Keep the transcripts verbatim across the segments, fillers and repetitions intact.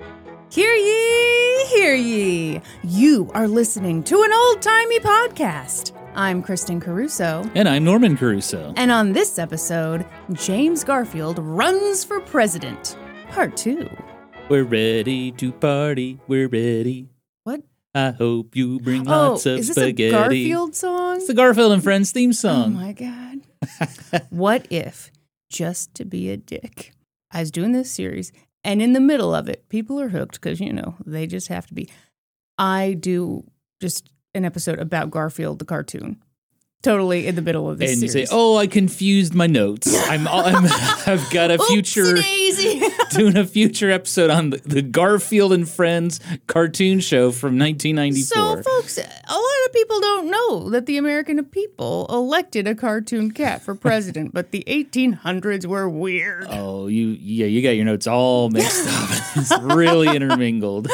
Hear ye, hear ye. You are listening to an old-timey podcast. I'm Kristen Caruso. And I'm Norman Caruso. And on this episode, James Garfield runs for president, part two. We're ready to party. We're ready. What? I hope you bring Oh, lots of is this spaghetti. a Garfield song? It's the Garfield and Friends theme Oh song. my God. What if, just to be a dick, I was doing this series, and in the middle of it, people are hooked because, you know, they just have to be. I do just an episode about Garfield the cartoon. Totally in the middle of this and series. you say, "Oh, I confused my notes. I'm, I'm I've got a future Oopsie-daisy. doing a future episode on the, the Garfield and Friends cartoon show from nineteen ninety-four." So, folks, a lot of people don't know that the American people elected a cartoon cat for president, but the eighteen hundreds were weird. Oh, you yeah, you got your notes all mixed up. It's really intermingled.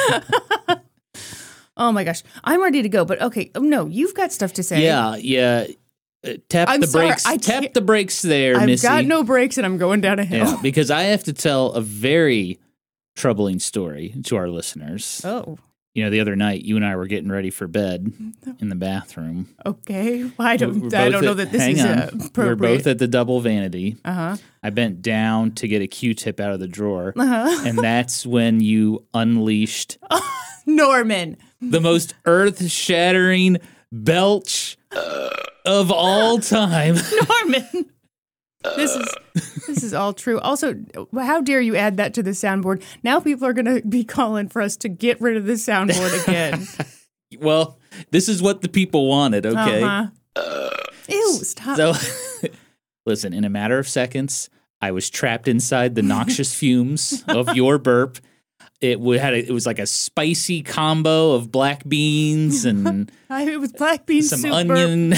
Oh my gosh, I'm ready to go. But okay, no, you've got stuff to say. Yeah, yeah. Uh, tap I'm the sorry, brakes. I Tap can't- the brakes there, I've Missy. got no brakes and I'm going down a hill. Yeah, because I have to tell a very troubling story to our listeners. Oh, You know, the other night, you and I were getting ready for bed in the bathroom. okay. I don't. We're I both don't know at- that this hang is on. uh, appropriate. We're both at the double vanity. Uh huh. I bent down to get a Q-tip out of the drawer, Uh huh. and that's when you unleashed Norman. the most earth-shattering belch of all time. Norman. This is this is all true. Also, how dare you add that to the soundboard? Now people are going to be calling for us to get rid of the soundboard again. Well, this is what the people wanted, okay? Uh-huh. Ew, stop. So, listen, in a matter of seconds, I was trapped inside the noxious fumes of your burp. It w- had a, it was like a spicy combo of black beans and I, it was black bean some soup. onion.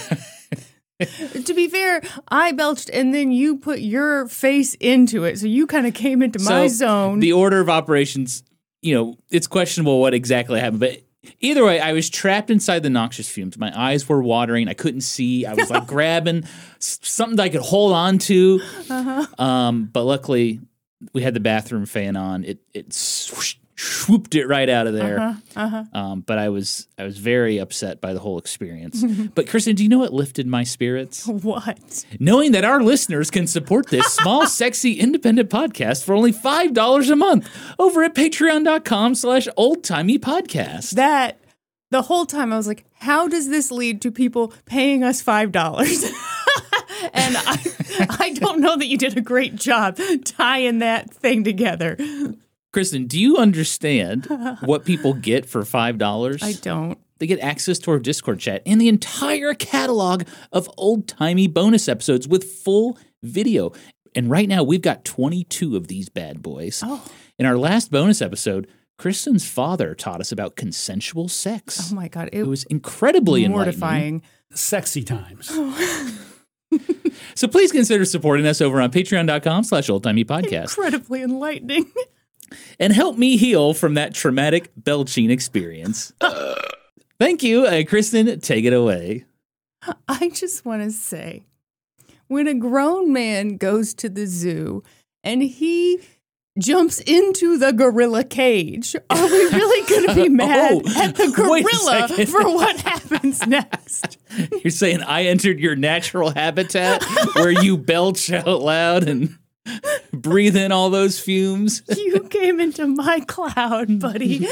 To be fair, I belched and then you put your face into it. So you kind of came into my So, zone. The order of operations, you know, it's questionable what exactly happened, but either way, I was trapped inside the noxious fumes. My eyes were watering. I couldn't see. I was like grabbing s- something that I could hold on to. Uh-huh. Um, but luckily, we had the bathroom fan on. It it swoosh, swooped it right out of there. Uh-huh. Uh-huh. Um, but I was I was very upset by the whole experience. But Kristen, do you know what lifted my spirits? What? Knowing that our listeners can support this small, sexy, independent podcast for only five dollars a month over at patreon.com slash oldtimey podcast. That, the whole time I was like, how does this lead to people paying us five dollars? And I, I don't know that you did a great job tying that thing together. Kristen, do you understand what people get for five dollars? I don't. They get access to our Discord chat and the entire catalog of old-timey bonus episodes with full video. And right now, we've got twenty-two of these bad boys. Oh. In our last bonus episode, Kristen's father taught us about consensual sex. Oh my God. It, It was incredibly mortifying. Sexy times. enlightening. So please consider supporting us over on patreon.com slash oldtimey podcast Incredibly enlightening. and help me heal from that traumatic belching experience. Thank you. Uh, Kristen, take it away. I just want to say, when a grown man goes to the zoo and he jumps into the gorilla cage, are we really going to be mad Oh, at the wait a gorilla second. for what happens next? You're saying I entered your natural habitat where you belch out loud and breathe in all those fumes? You came into my cloud, buddy.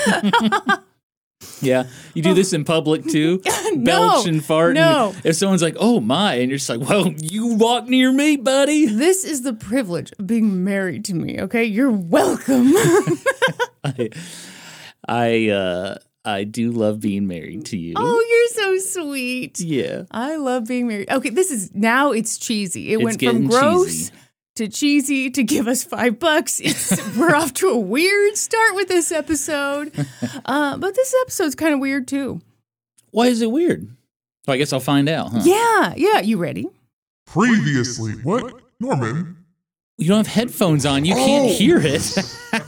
Yeah. You do this in public too? No, Belch and fart. no. And if someone's like, oh my, and you're just like, well, you walk near me, buddy. This is the privilege of being married to me, okay? You're welcome. I, I, uh, I do love being married to you. Oh, you're so sweet. Yeah. I love being married. Okay, this is, now it's cheesy. It It's went from getting gross cheesy. to cheesy to give us five bucks. It's, we're off to a weird start with this episode. Uh, but this episode's kind of weird too. Why is it weird? Well, I guess I'll find out, huh? Yeah, yeah. You ready? Previously, what? Norman? You don't have headphones on. You can't Oh. hear it.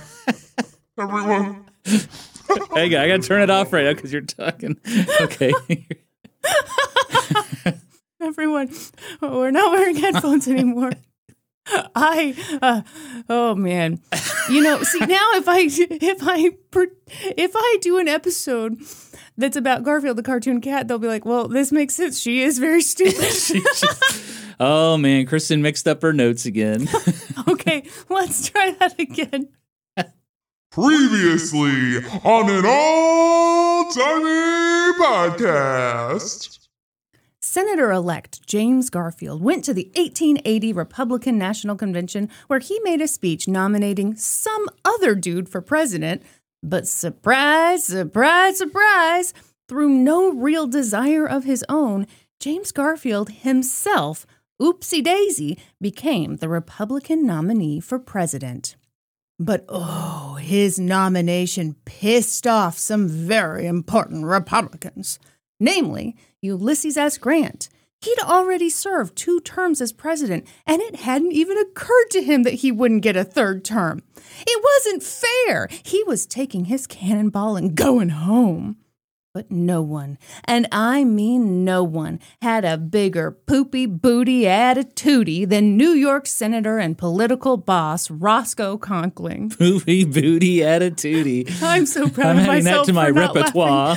Everyone? Hang on, I gotta turn it off right now because you're talking. Okay. Everyone, we're not wearing headphones anymore. I, uh, oh man, you know. See now, if I if I if I do an episode that's about Garfield the cartoon cat, they'll be like, "Well, this makes sense. She is very stupid." She just- oh man, Kristen mixed up her notes again. Okay, let's try that again. Previously on an old-timey podcast. Senator-elect James Garfield went to the eighteen eighty Republican National Convention where he made a speech nominating some other dude for president, but surprise, surprise, surprise, through no real desire of his own, James Garfield himself, oopsie-daisy, became the Republican nominee for president. But oh, his nomination pissed off some very important Republicans. Namely, Ulysses S. Grant. He'd already served two terms as president, and it hadn't even occurred to him that he wouldn't get a third term. It wasn't fair. He was taking his cannonball and going home. But no one, and I mean no one, had a bigger poopy booty attitudey than New York Senator and political boss Roscoe Conkling. Poopy booty attitudey. I'm so proud I'm of adding myself that to my for not repertoire.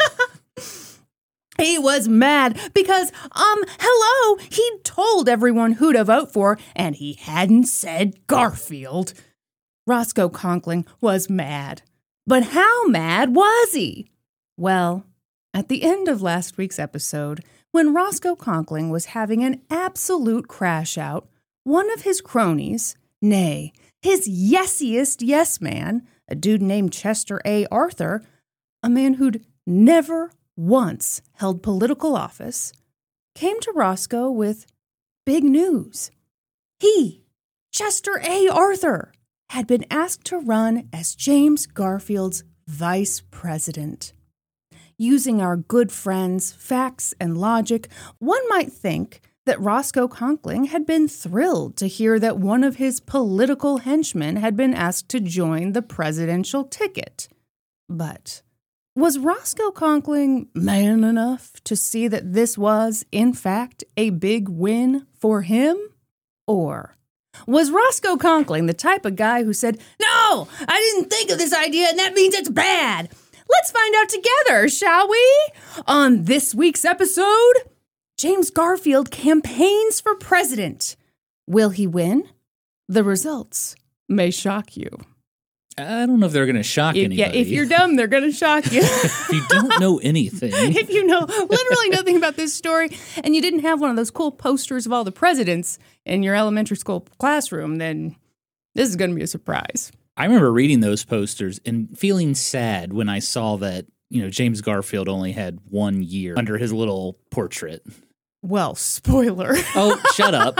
He was mad because, um, hello, he'd told everyone who to vote for, and he hadn't said Garfield. Roscoe Conkling was mad. But how mad was he? Well, at the end of last week's episode, when Roscoe Conkling was having an absolute crash out, one of his cronies, nay, his yesiest yes man, a dude named Chester A. Arthur, a man who'd never once held political office, came to Roscoe with big news. He, Chester A. Arthur, had been asked to run as James Garfield's vice president. Using our good friends' facts and logic, one might think that Roscoe Conkling had been thrilled to hear that one of his political henchmen had been asked to join the presidential ticket. But was Roscoe Conkling man enough to see that this was, in fact, a big win for him? Or was Roscoe Conkling the type of guy who said, "No, I didn't think of this idea and that means it's bad. Let's find out together, shall we?" On this week's episode, James Garfield campaigns for president. Will he win? The results may shock you. I don't know if they're going to shock If, anybody. yeah, if you're dumb, they're going to shock you. If you don't know anything. If you know literally nothing about this story and you didn't have one of those cool posters of all the presidents in your elementary school classroom, then this is going to be a surprise. I remember reading those posters and feeling sad when I saw that, you know, James Garfield only had one year under his little portrait. Well, spoiler. Oh, shut up.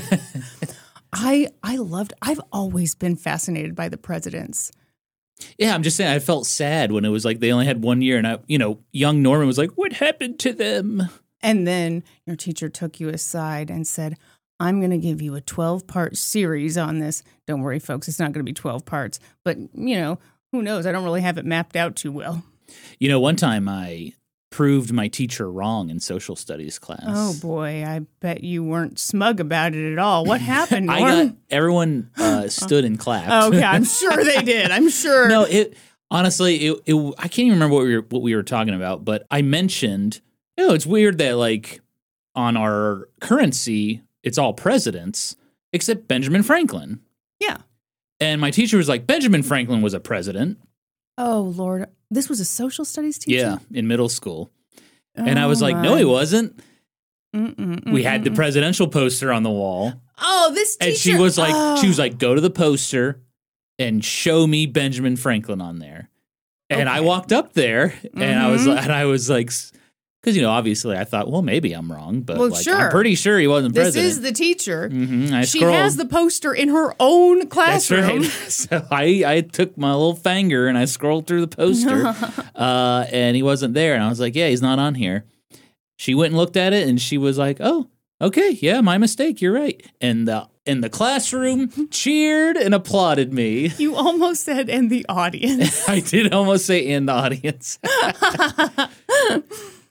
I I loved, I've always been fascinated by the presidents. Yeah, I'm just saying I felt sad when it was like they only had one year and I, you know, young Norman was like, what happened to them? And then your teacher took you aside and said, "I'm going to give you a twelve-part series on this." Don't worry, folks, it's not going to be twelve parts. But, you know, who knows? I don't really have it mapped out too well. You know, one time I proved my teacher wrong in social studies class. Oh, boy, I bet you weren't smug about it at all. What happened, Norm? I got, everyone uh, stood and clapped. Okay, I'm sure they did. I'm sure. No, it honestly, it, it I can't even remember what we were what we were talking about, but I mentioned, you know, it's weird that like on our currency, it's all presidents except Benjamin Franklin. Yeah. And my teacher was like, Benjamin Franklin was a president. Oh, Lord. This was a social studies teacher? Yeah, in middle school. And Oh, I was like, no, my. he wasn't. Mm-mm, We had the mm-mm. presidential poster on the wall. Oh, this teacher. And she was like, oh. she was like, go to the poster and show me Benjamin Franklin on there. And I Okay. walked up there and I was Mhm. and I was like, because, you know, obviously I thought, well, maybe I'm wrong, but Well, like, sure. I'm pretty sure he wasn't This president. is the teacher. Mm-hmm. I She scrolled. has the poster in her own That's classroom. right. So I, I took my little finger and I scrolled through the poster, uh, and he wasn't there. And I was like, yeah, he's not on here. She went and looked at it, and she was like, oh, okay, yeah, my mistake. You're right. And the and the classroom cheered and applauded me. You almost said in the audience. I did almost say in the audience.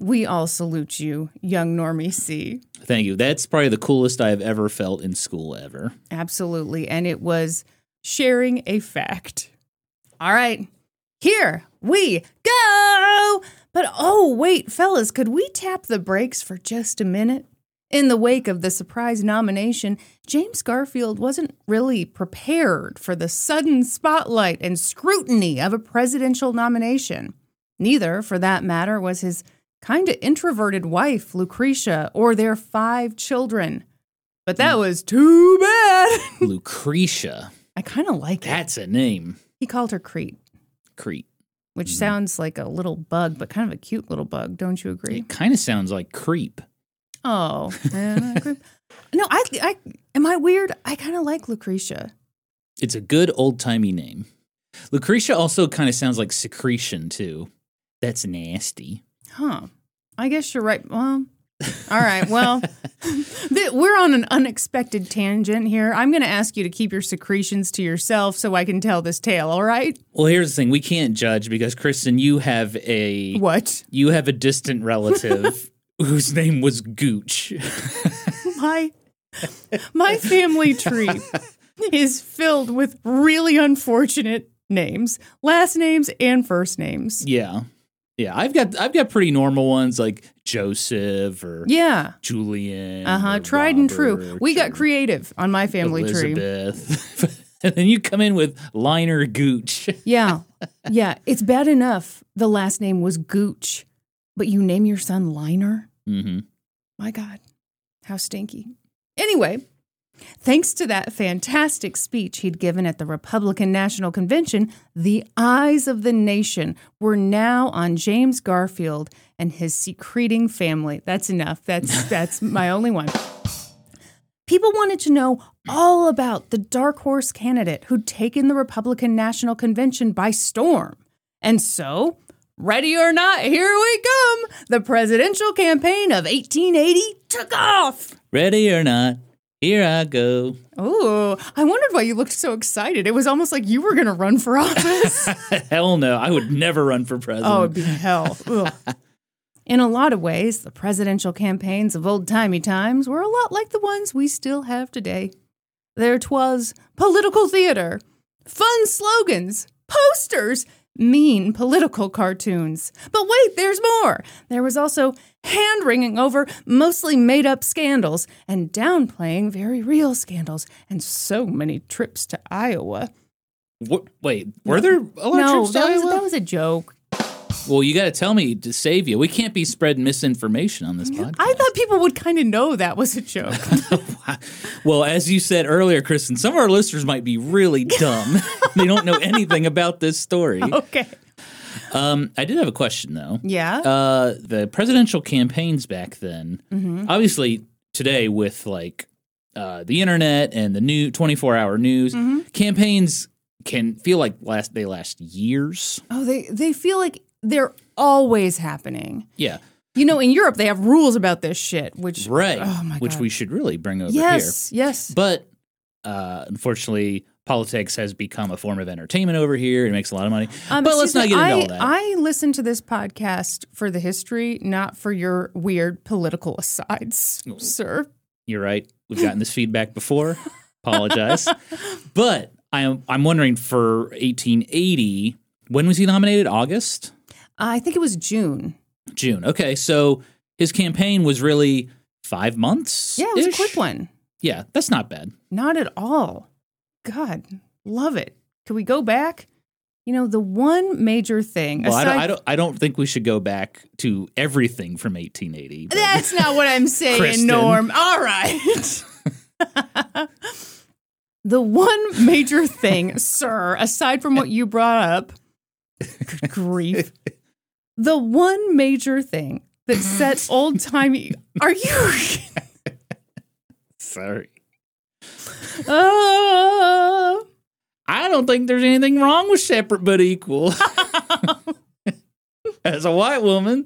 We all salute you, young Normie C. Thank you. That's probably the coolest I've ever felt in school ever. Absolutely. And it was sharing a fact. All right, here we go. But oh, wait, fellas, could we tap the brakes for just a minute? In the wake of the surprise nomination, James Garfield wasn't really prepared for the sudden spotlight and scrutiny of a presidential nomination. Neither, for that matter, was his kind of introverted wife, Lucretia, or their five children. But that was too bad. Lucretia. I kind of like it. That's a name. He called her Crete, Crete. which Mhm. sounds like a little bug, but kind of a cute little bug. Don't you agree? It kind of sounds like creep. Oh, uh, creep. No, I, I, am I weird? I kind of like Lucretia. It's a good old-timey name. Lucretia also kind of sounds like secretion, too. That's nasty. Huh. I guess you're right. Well, all right. Well, th- we're on an unexpected tangent here. I'm going to ask you to keep your secretions to yourself so I can tell this tale, all right? Well, here's the thing. We can't judge because, Kristen, you have a... What? You have a distant relative whose name was Gooch. My, my family tree is filled with really unfortunate names, last names and first names. Yeah. Yeah, I've got I've got pretty normal ones like Joseph or Yeah. Julian. Uh-huh. or Tried and true. Robert We got or creative on my family tree. Elizabeth. And then you come in with Liner Gooch. Yeah. Yeah. It's bad enough the last name was Gooch, but you name your son Liner? Mm-hmm. My God. How stinky. Anyway, thanks to that fantastic speech he'd given at the Republican National Convention, the eyes of the nation were now on James Garfield and his secreting family. That's enough. That's that's my only one. People wanted to know all about the dark horse candidate who'd taken the Republican National Convention by storm. And so, ready or not, here we come. The presidential campaign of eighteen eighty took off. Ready or not, here I go. Oh, I wondered why you looked so excited. It was almost like you were going to run for office. Hell no, I would never run for president. Oh, it'd be hell. Ugh. In a lot of ways, the presidential campaigns of old-timey times were a lot like the ones we still have today. There 'twas political theater, fun slogans, posters, mean political cartoons. But wait, there's more. There was also hand-wringing over mostly made-up scandals and downplaying very real scandals and so many trips to Iowa. What, wait, were there a lot No, of trips to that was, Iowa? that was a joke. Well, you got to tell me to save you. We can't be spreading misinformation on this podcast. I thought people would kind of know that was a joke. Well, as you said earlier, Kristen, some of our listeners might be really dumb. They don't know anything about this story. Okay. Um, I did have a question, though. Yeah? Uh, the presidential campaigns back then, Mm-hmm. obviously today with like uh, the internet and the new twenty-four hour news, Mm-hmm. campaigns can feel like last they last years. Oh, they, they feel like they're always happening. Yeah. You know, in Europe, they have rules about this shit, which... Right. Oh, my Which God. we should really bring over Yes, here. yes. But uh, unfortunately, politics has become a form of entertainment over here. It makes a lot of money. Um, but let's excuse not me, get into I, all that. I listen to this podcast for the history, not for your weird political asides, sir. You're right. We've gotten this feedback before. Apologize. But I'm I'm wondering for eighteen eighty, when was he nominated? August? I think it was June. June. Okay, so his campaign was really five months. Yeah, it was a quick one. Yeah, that's not bad. Not at all. God, love it. Could we go back? You know, the one major thing. Well, I don't, aside- I don't. I don't think we should go back to everything from eighteen eighty. but- That's not what I'm saying, Kristen. Norm. All right. The one major thing, sir, aside from what you brought up, good grief, the one major thing that set old-timey... Are you... Sorry. Oh... I don't think there's anything wrong with separate but equal. As a white woman,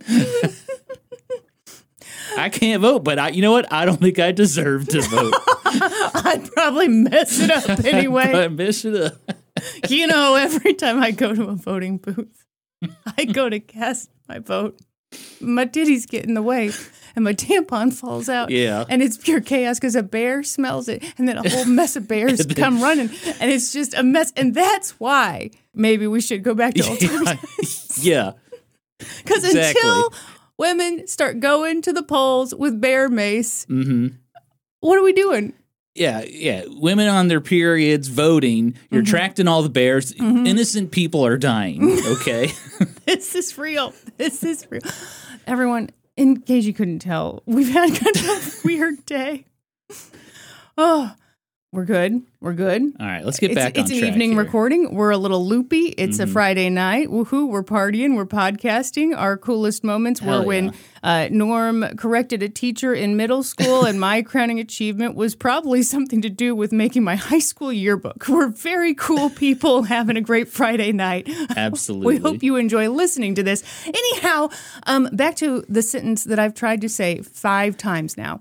I can't vote, but I, you know what? I don't think I deserve to vote. I'd probably mess it up anyway. I mess it up. You know, every time I go to a voting booth, I go to cast my vote. my titties get in the way and my tampon falls out. Yeah. And it's pure chaos because a bear smells it and then a whole mess of bears come running and it's just a mess. And that's why maybe we should go back to old times. Yeah. Because Exactly. until women start going to the polls with bear mace, Mm-hmm. what are we doing? Yeah, yeah. Women on their periods voting. You're Mm-hmm. attracting all the bears. Innocent people are dying. Okay. This is real. This is real. Everyone, in case you couldn't tell, we've had kind of a weird day. Oh, we're good. We're good. All right, let's get It's, back it's on an track evening here. recording. We're a little loopy. It's a Friday night. Woohoo. We're partying. We're podcasting. Our coolest moments Hell were when uh, Norm corrected a teacher in middle school, and my crowning achievement was probably something to do with making my high school yearbook. We're very cool people having a great Friday night. Absolutely. We hope you enjoy listening to this. Anyhow, um, back to the sentence that I've tried to say five times now.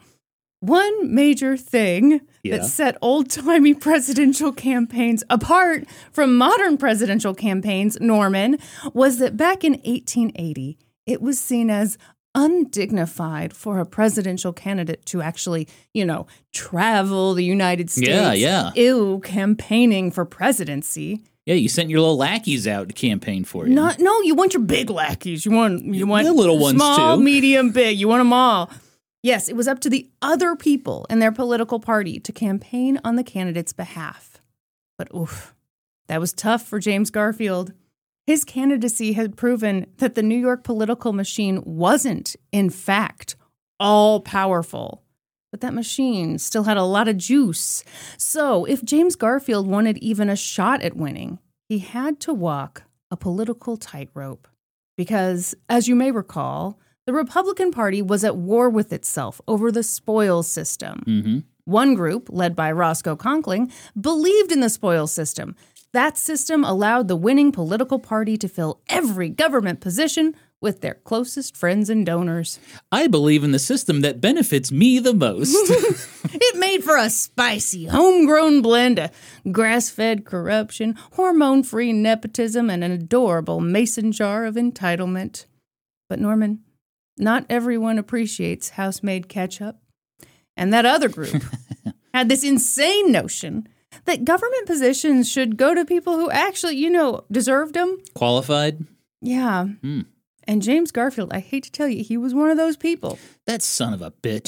One major thing Yeah. that set old-timey presidential campaigns apart from modern presidential campaigns, Norman, was that back in eighteen eighty, it was seen as undignified for a presidential candidate to actually, you know, travel the United States. Yeah, yeah. Ew, campaigning for presidency. Yeah, you sent your little lackeys out to campaign for you. Not, no, you want your big lackeys. You want you want The little ones, small, too. medium, big. You want them all. Yes, it was up to the other people in their political party to campaign on the candidate's behalf. But oof, that was tough for James Garfield. His candidacy had proven that the New York political machine wasn't, in fact, all powerful. But that machine still had a lot of juice. So if James Garfield wanted even a shot at winning, he had to walk a political tightrope. Because, as you may recall, the Republican Party was at war with itself over the spoils system. Mm-hmm. One group, led by Roscoe Conkling, believed in the spoils system. That system allowed the winning political party to fill every government position with their closest friends and donors. I believe in the system that benefits me the most. It made for a spicy, homegrown blend of grass-fed corruption, hormone-free nepotism, and an adorable mason jar of entitlement. But Norman, not everyone appreciates house-made ketchup. And that other group had this insane notion that government positions should go to people who actually, you know, deserved them. Qualified? Yeah. Mm. And James Garfield, I hate to tell you, he was one of those people. That son of a bitch.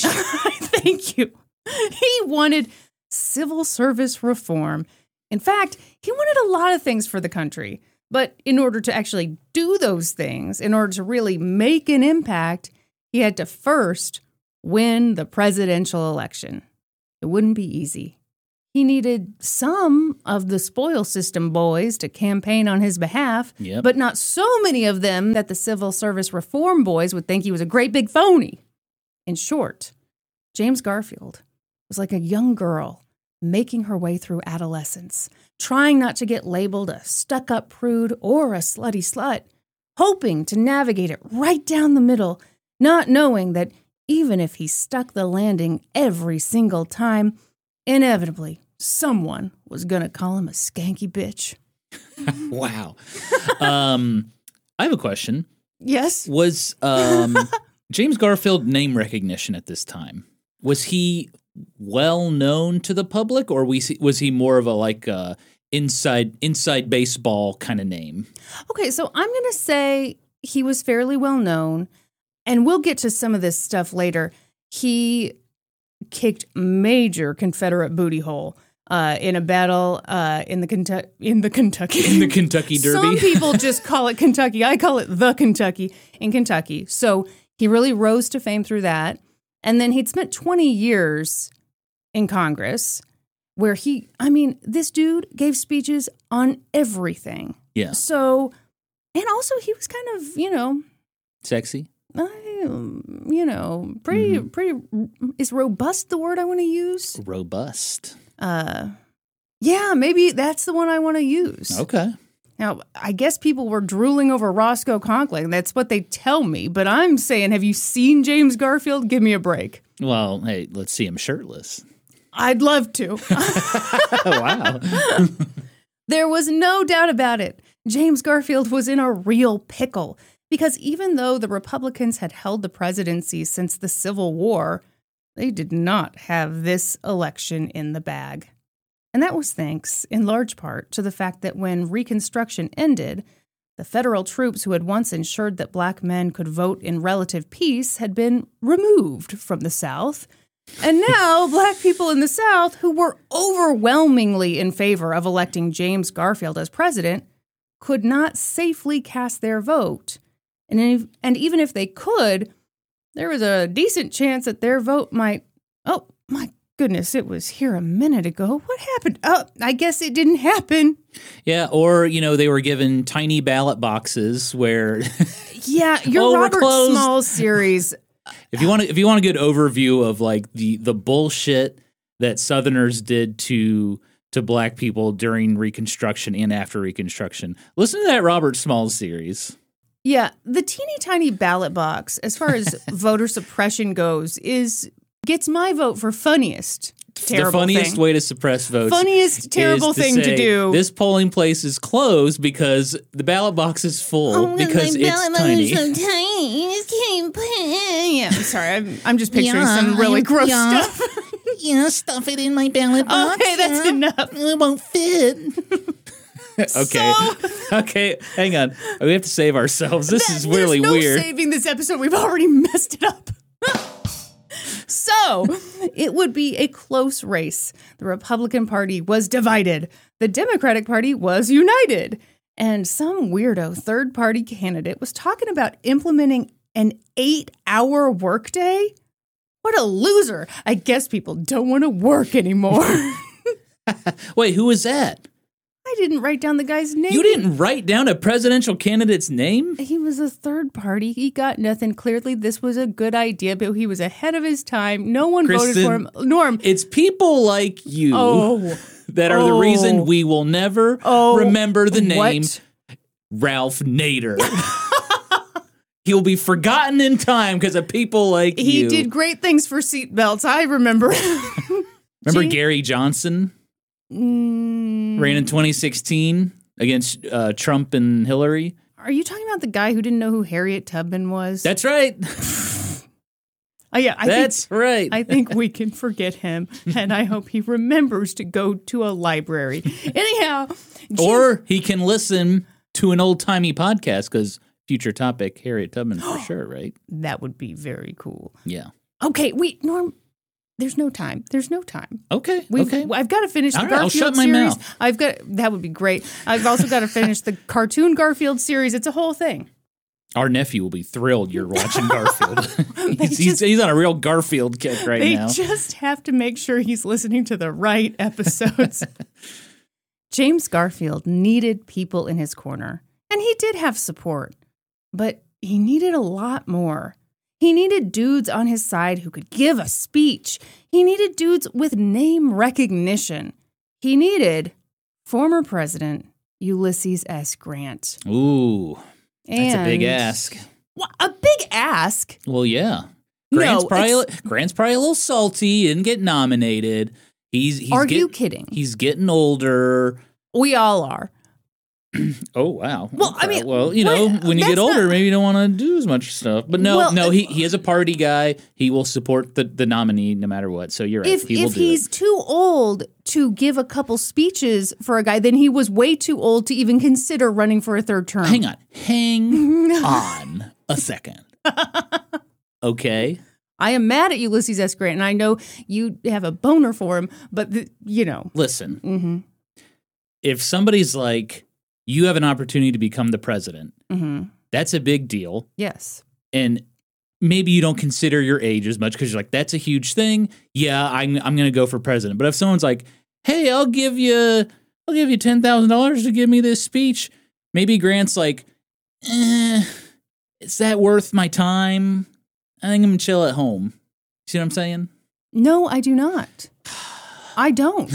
Thank you. He wanted civil service reform. In fact, he wanted a lot of things for the country. But in order to actually do those things, in order to really make an impact, he had to first win the presidential election. It wouldn't be easy. He needed some of the spoil system boys to campaign on his behalf, Yep. but not so many of them that the civil service reform boys would think he was a great big phony. In short, James Garfield was like a young girl making her way through adolescence, trying not to get labeled a stuck-up prude or a slutty slut, hoping to navigate it right down the middle, not knowing that even if he stuck the landing every single time, inevitably, someone was going to call him a skanky bitch. Wow. Um, I have a question. Yes? Was um, James Garfield name recognition at this time? Was he well known to the public, or was he, was he more of a like uh, inside inside baseball kind of name? Okay, so I'm going to say he was fairly well known, and we'll get to some of this stuff later. He kicked major Confederate booty hole uh, in a battle uh, in the Kentu- in the Kentucky In the Kentucky Derby? Some people just call it Kentucky. I call it the Kentucky in Kentucky. So he really rose to fame through that. And then he'd spent twenty years in Congress where he, I mean, this dude gave speeches on everything. Yeah. So, and also he was kind of, you know, Sexy? I, um, you know, pretty, Mm-hmm. pretty, is robust the word I want to use? Robust. Uh, yeah, maybe that's the one I want to use. Okay. Now, I guess people were drooling over Roscoe Conkling. That's what they tell me. But I'm saying, have you seen James Garfield? Give me a break. Well, hey, let's see him shirtless. I'd love to. Wow. There was no doubt about it. James Garfield was in a real pickle. Because even though the Republicans had held the presidency since the Civil War, they did not have this election in the bag. And that was thanks, in large part, to the fact that when Reconstruction ended, the federal troops who had once ensured that black men could vote in relative peace had been removed from the South. And now black people in the South, who were overwhelmingly in favor of electing James Garfield as president, could not safely cast their vote. And, if, and even if they could, there was a decent chance that their vote might, oh, my goodness, it was here a minute ago. What happened? Oh, I guess it didn't happen. Yeah, or, you know, they were given tiny ballot boxes where... yeah, your oh, Robert Small series... If you want to, if you want a good overview of like the, the bullshit that Southerners did to to black people during Reconstruction and after Reconstruction, listen to that Robert Small series. Yeah, the teeny tiny ballot box, as far as voter suppression goes, is gets my vote for funniest. Terrible the funniest thing. way to suppress votes. Funniest terrible to thing say, to do. This polling place is closed because the ballot box is full oh, because my it's ballot tiny. box is so tiny. I just can't put it. Yeah, I'm sorry. I'm, I'm just picturing Yeah, some really I- gross yeah. stuff. You know, stuff it in my ballot box. Okay, that's yeah. enough. It won't fit. Okay, So- okay, hang on. We have to save ourselves. This That- is really there's no weird. saving this episode. We've already messed it up. So, it would be a close race. The Republican Party was divided. The Democratic Party was united. And some weirdo third-party candidate was talking about implementing an eight-hour workday. What a loser. I guess people don't want to work anymore. Wait, who was that? I didn't write down the guy's name. You didn't write down a presidential candidate's name? He was a third party. He got nothing. Clearly, this was a good idea, but he was ahead of his time. No one Kristen, voted for him. Norm. It's people like you Oh. that are Oh. the reason we will never Oh. remember the name What? Ralph Nader. He'll be forgotten in time because of people like He you. did great things for seatbelts. I remember. Remember Gee. Gary Johnson Mm, ran in twenty sixteen against uh, Trump and Hillary? are you talking about the guy who didn't know who Harriet Tubman was? That's right. oh, yeah. I That's think, right. I think we can forget him, and I hope he remembers to go to a library. Anyhow. Jim- Or he can listen to an old timey podcast because future topic Harriet Tubman for sure, right? that would be very cool. Yeah. Okay, wait, Norm. There's no time. There's no time. Okay. We've, okay. I've got to finish the All right, I'll Garfield shut my series. mouth. I've got that would be great. I've also got to finish the cartoon Garfield series. It's a whole thing. Our nephew will be thrilled you're watching Garfield. he's, he's, just- he's on a real Garfield kick right They now. just have to make sure he's listening to the right episodes. James Garfield needed people in his corner, and he did have support, but he needed a lot more. He needed dudes on his side who could give a speech. He needed dudes with name recognition. He needed former President Ulysses S. Grant. Ooh, that's a big And- ask. Wha- A big ask? Well, yeah. Grant's, No, probably, it's- Grant's probably a little salty. He didn't get nominated. He's, he's Are get- you kidding? He's getting older. We all are. Oh, wow. Well, I Okay. mean, well, you know, what- when you get that's older, not- maybe you don't want to do as much stuff. But no, Well, no, uh, he, he is a party guy. He will support the, the nominee no matter what. So you're right. If he will if do he's it. too old to give a couple speeches for a guy, then he was way too old to even consider running for a third term. Hang on. Hang on a second. Okay. I am mad at Ulysses S. Grant, and I know you have a boner for him, but the, you know. Listen, Mm-hmm. if somebody's like, you have an opportunity to become the president, Mm-hmm. that's a big deal. Yes. And maybe you don't consider your age as much because you're like, that's a huge thing. Yeah, I'm I'm going to go for president. But if someone's like, hey, I'll give you I'll give you ten thousand dollars to give me this speech, maybe Grant's like, eh, is that worth my time? I think I'm going to chill at home. See what I'm saying? No, I do not. I don't.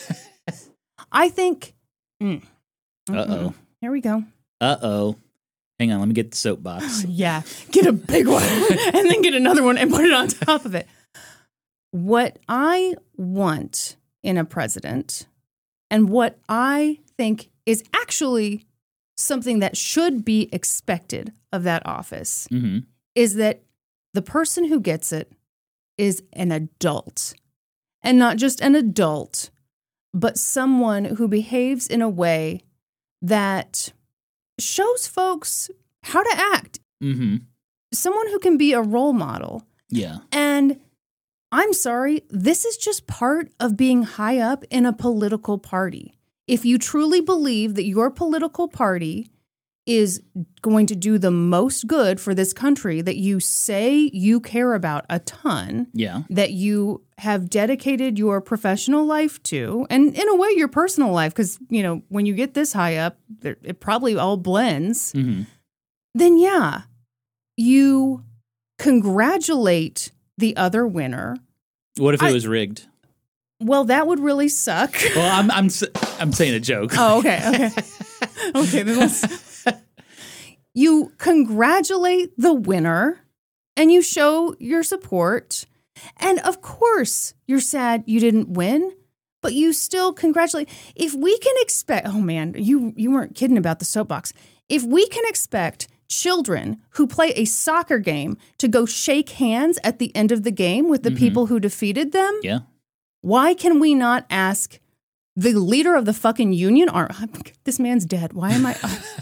I think. Mm. Uh-oh. Here we go. Uh-oh. Hang on, let me get the soapbox. Yeah, get a big one and then get another one and put it on top of it. What I want in a president and what I think is actually something that should be expected of that office Mm-hmm. is that the person who gets it is an adult. And not just an adult, but someone who behaves in a way that shows folks how to act. Mm-hmm. Someone who can be a role model. Yeah. And I'm sorry, this is just part of being high up in a political party. If you truly believe that your political party is going to do the most good for this country that you say you care about a ton, Yeah. that you have dedicated your professional life to, and in a way your personal life, because, you know, when you get this high up, it probably all blends, Mm-hmm. then yeah, you congratulate the other winner. What if it I- was rigged? Well, that would really suck. Well, I'm I'm s- I'm saying a joke. Oh, okay, okay. Okay, then let's... You congratulate the winner and you show your support. And of course, you're sad you didn't win, but you still congratulate. If we can expect, oh man, you, you weren't kidding about the soapbox. If we can expect children who play a soccer game to go shake hands at the end of the game with the Mhm. people who defeated them, Yeah. why can we not ask the leader of the fucking union? Or, this man's dead. Why am I?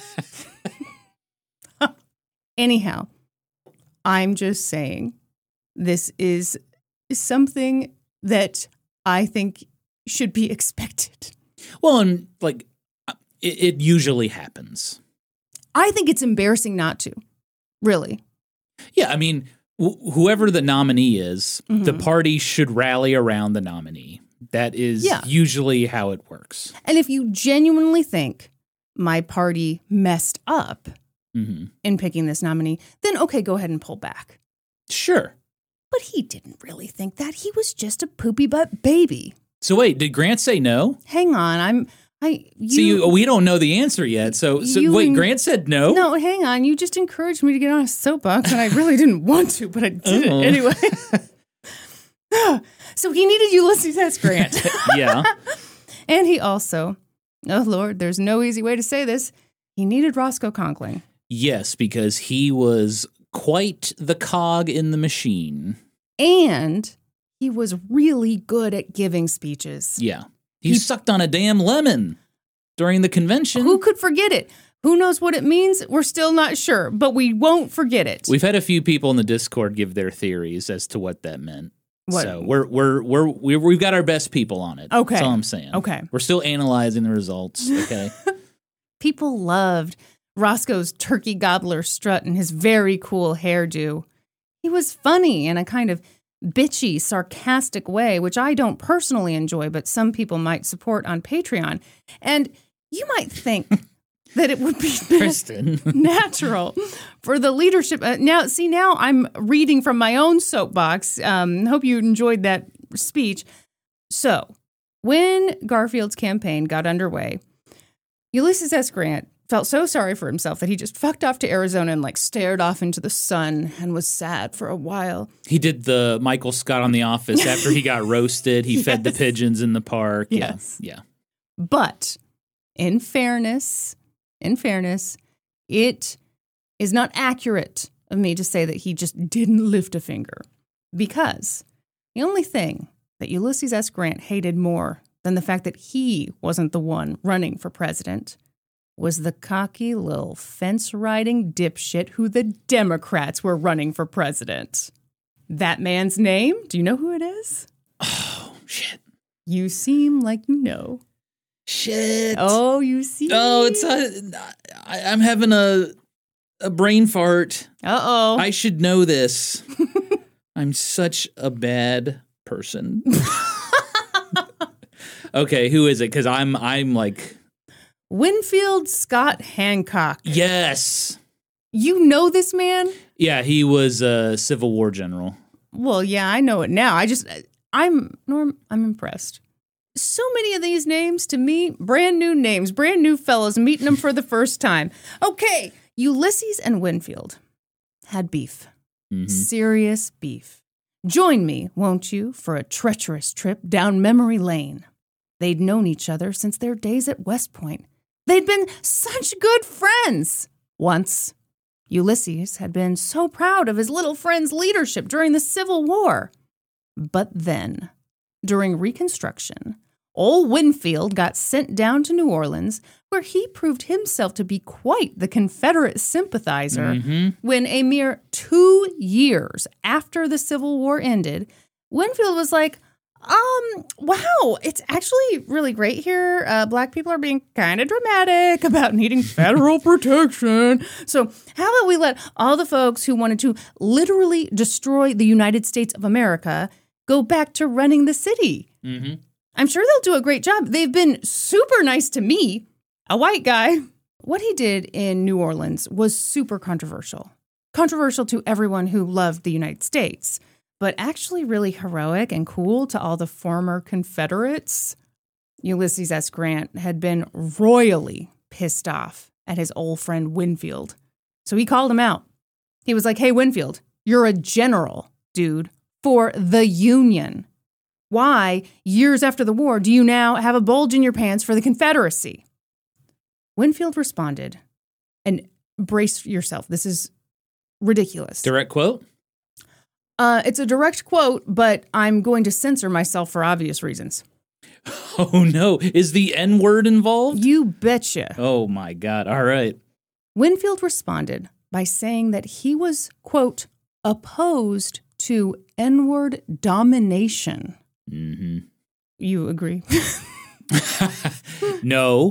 Anyhow, I'm just saying this is something that I think should be expected. Well, and like it, it usually happens. I think it's embarrassing not to, really. Yeah, I mean, wh- whoever the nominee is, Mhm. the party should rally around the nominee. That is Yeah. usually how it works. And if you genuinely think my party messed up Mm-hmm. in picking this nominee, then okay, go ahead and pull back. Sure. But he didn't really think that. He was just a poopy butt baby. So wait, did Grant say no? Hang on, I'm I you, See, you, we don't know the answer yet. So, so you wait, en- Grant said no? No, hang on. You just encouraged me to get on a soapbox, and I really didn't want to, but I did Oh. it anyway. So he needed Ulysses S. Grant. Yeah. And he also, oh Lord, there's no easy way to say this, he needed Roscoe Conkling. Yes, because he was quite the cog in the machine. And he was really good at giving speeches. Yeah. He, sucked on a damn lemon during the convention. Who could forget it? Who knows what it means? We're still not sure, but we won't forget it. We've had a few people in the Discord give their theories as to what that meant. What? So we're we're we're we're we've got our best people on it. Okay. That's all I'm saying. Okay. We're still analyzing the results. Okay. People loved Roscoe's turkey gobbler strut and his very cool hairdo. He was funny in a kind of bitchy, sarcastic way, which I don't personally enjoy, but some people might support on Patreon. And you might think that it would be Kristen. natural for the leadership. Uh, now, see, now I'm reading from my own soapbox. Um, hope you enjoyed that speech. So, when Garfield's campaign got underway, Ulysses S. Grant felt so sorry for himself that he just fucked off to Arizona and like stared off into the sun and was sad for a while. He did the Michael Scott on The Office after he got roasted. He fed the Yes. pigeons in the park. Yes. Yeah. Yeah. But in fairness, in fairness, it is not accurate of me to say that he just didn't lift a finger, because the only thing that Ulysses S. Grant hated more than the fact that he wasn't the one running for president was the cocky little fence-riding dipshit who the Democrats were running for president. That man's name, do you know who it is? Oh, shit. You seem like you know. Shit. Oh, you see? Oh, it's a, I, I'm having a a brain fart. Uh-oh. I should know this. I'm such a bad person. Okay, who is it? Because I'm I'm like, Winfield Scott Hancock. yes. You know this man? Yeah, he was a Civil War general. Well, yeah, I know it now. I just, I'm, Norm, I'm impressed. So many of these names, to me, brand new names, brand new fellows, meeting them for the first time. Okay, Ulysses and Winfield had beef. Mhm. Serious beef. Join me, won't you, for a treacherous trip down memory lane. They'd known each other since their days at West Point. They'd been such good friends. Once, Ulysses had been so proud of his little friend's leadership during the Civil War. But then, during Reconstruction, old Winfield got sent down to New Orleans, where he proved himself to be quite the Confederate sympathizer, Mm-hmm. when a mere two years after the Civil War ended, Winfield was like, um, wow, it's actually really great here. Uh, black people are being kind of dramatic about needing federal protection. So how about we let all the folks who wanted to literally destroy the United States of America go back to running the city? Mm-hmm. I'm sure they'll do a great job. They've been super nice to me, a white guy. What he did in New Orleans was super controversial. Controversial to everyone who loved the United States, but actually really heroic and cool to all the former Confederates. Ulysses S. Grant had been royally pissed off at his old friend Winfield. So he called him out. He was like, hey, Winfield, you're a general, dude, for the Union. Why, years after the war, do you now have a bulge in your pants for the Confederacy? Winfield responded, and brace yourself, this is ridiculous. Direct quote? Uh, it's a direct quote, but I'm going to censor myself for obvious reasons. Oh, no. Is the N-word involved? You betcha. Oh, my God. All right. Winfield responded by saying that he was, quote, opposed to N-word domination. Mm-hmm. You agree? No,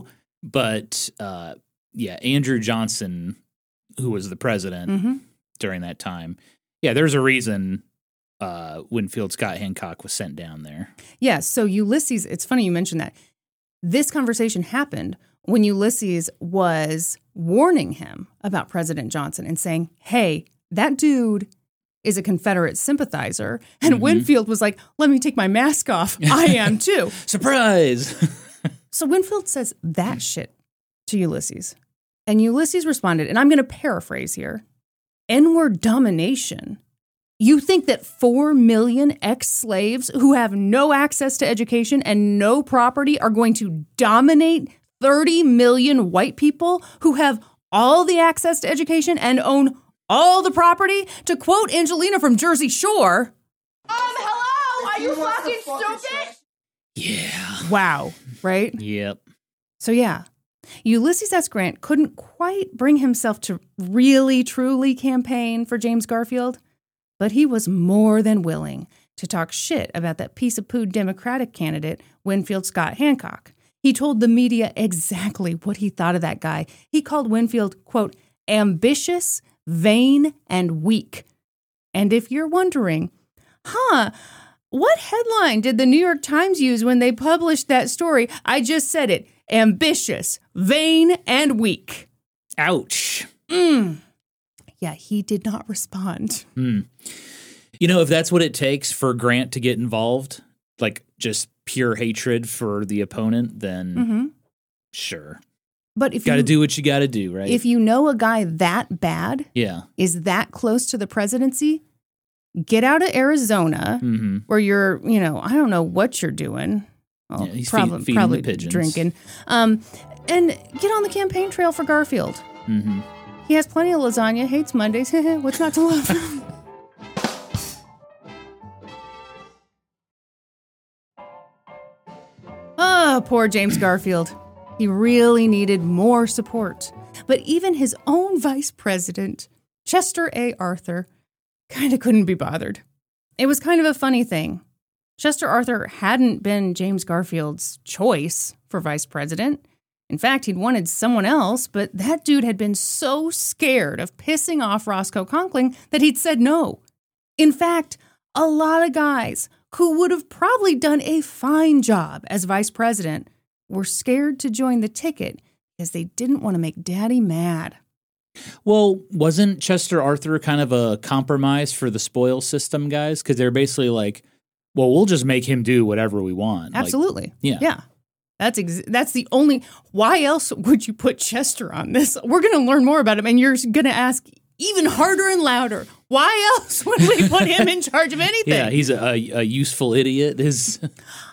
but uh, yeah, Andrew Johnson, who was the president Mm-hmm. during that time, yeah, there's a reason uh, Winfield Scott Hancock was sent down there. Yeah, so Ulysses, it's funny you mentioned that. This conversation happened when Ulysses was warning him about President Johnson and saying, hey, that dude is a Confederate sympathizer. And Mhm. Winfield was like, let me take my mask off. I am too. Surprise! So Winfield says that shit to Ulysses. And Ulysses responded, and I'm going to paraphrase here, N-word domination. You think that four million ex-slaves who have no access to education and no property are going to dominate thirty million white people who have all the access to education and own all the property? To quote Angelina from Jersey Shore, Um, hello? Are you fucking stupid? Yeah. wow, right? Yep. So yeah, Ulysses S. Grant couldn't quite bring himself to really, truly campaign for James Garfield, but he was more than willing to talk shit about that piece of poo Democratic candidate, Winfield Scott Hancock. He told the media exactly what he thought of that guy. He called Winfield, quote, ambitious, vain, and weak. And if you're wondering, huh, what headline did the New York Times use when they published that story? I just said it. Ambitious, vain, and weak. Ouch. Mm. Yeah, he did not respond. Hmm. You know, if that's what it takes for Grant to get involved, like just pure hatred for the opponent, then Mm-hmm. sure. But if Got to you, do what you got to do, right? if you know a guy that bad yeah. is that close to the presidency, get out of Arizona Mm-hmm. where you're, you know, I don't know what you're doing. Well, Yeah, he's probably feed- feeding probably the pigeons. drinking. Um, and get on the campaign trail for Garfield. Mm-hmm. He has plenty of lasagna, hates Mondays. What's not to love? Oh, poor James Garfield. He really needed more support. But even his own vice president, Chester A. Arthur, kind of couldn't be bothered. It was kind of a funny thing. Chester Arthur hadn't been James Garfield's choice for vice president. In fact, he'd wanted someone else, but that dude had been so scared of pissing off Roscoe Conkling that he'd said no. In fact, a lot of guys who would have probably done a fine job as vice president were scared to join the ticket because they didn't want to make daddy mad. Well, wasn't Chester Arthur kind of a compromise for the spoil system guys? Because they're basically like, well, we'll just make him do whatever we want. Like, Absolutely. yeah. Yeah. That's ex- that's the only, why else would you put Chester on this? We're going to learn more about him, and you're going to ask even harder and louder, why else would we put him in charge of anything? yeah, he's a, a, a useful idiot. His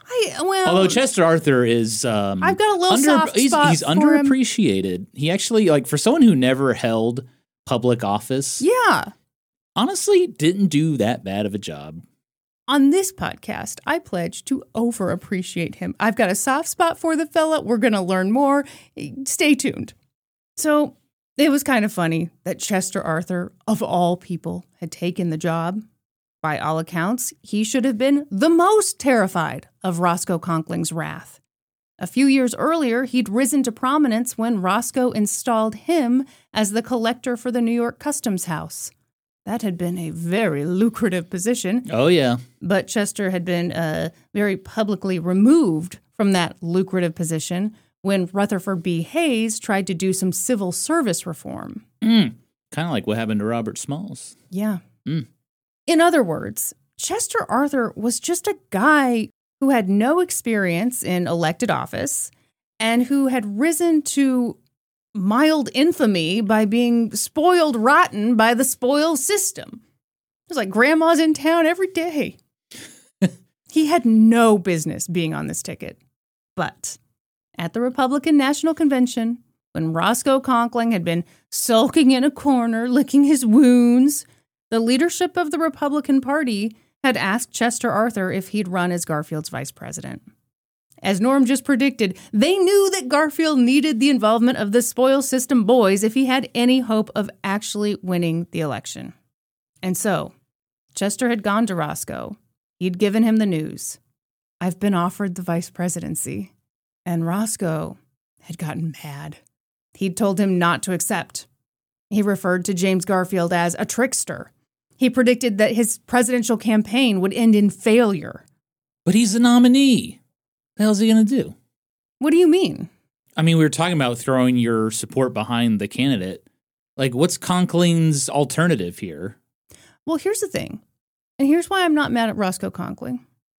I well, Although Chester Arthur is, um, I've got a little under, soft he's, spot he's for him. underappreciated. He actually, like, for someone who never held public office, Yeah. honestly, didn't do that bad of a job. On this podcast, I pledge to overappreciate him. I've got a soft spot for the fella. We're going to learn more. Stay tuned. So it was kind of funny that Chester Arthur, of all people, had taken the job. By all accounts, he should have been the most terrified of Roscoe Conkling's wrath. A few years earlier, he'd risen to prominence when Roscoe installed him as the collector for the New York Customs House. That had been a very lucrative position. Oh, yeah. But Chester had been uh, very publicly removed from that lucrative position when Rutherford B. Hayes tried to do some civil service reform. Mm. Kind of like what happened to Robert Smalls. Yeah. Mm. In other words, Chester Arthur was just a guy who had no experience in elected office and who had risen to mild infamy by being spoiled rotten by the spoil system. It was like grandma's in town every day. He had no business being on this ticket. But at the Republican National Convention, when Roscoe Conkling had been sulking in a corner, licking his wounds, the leadership of the Republican Party had asked Chester Arthur if he'd run as Garfield's vice president. As Norm just predicted, they knew that Garfield needed the involvement of the spoil system boys if he had any hope of actually winning the election. And so, Chester had gone to Roscoe. He'd given him the news. I've been offered the vice presidency. And Roscoe had gotten mad. He'd told him not to accept. He referred to James Garfield as a trickster. He predicted that his presidential campaign would end in failure. But he's the nominee. What the hell's he going to do? What do you mean? I mean, we were talking about throwing your support behind the candidate. Like, what's Conkling's alternative here? Well, here's the thing. And here's why I'm not mad at Roscoe Conkling.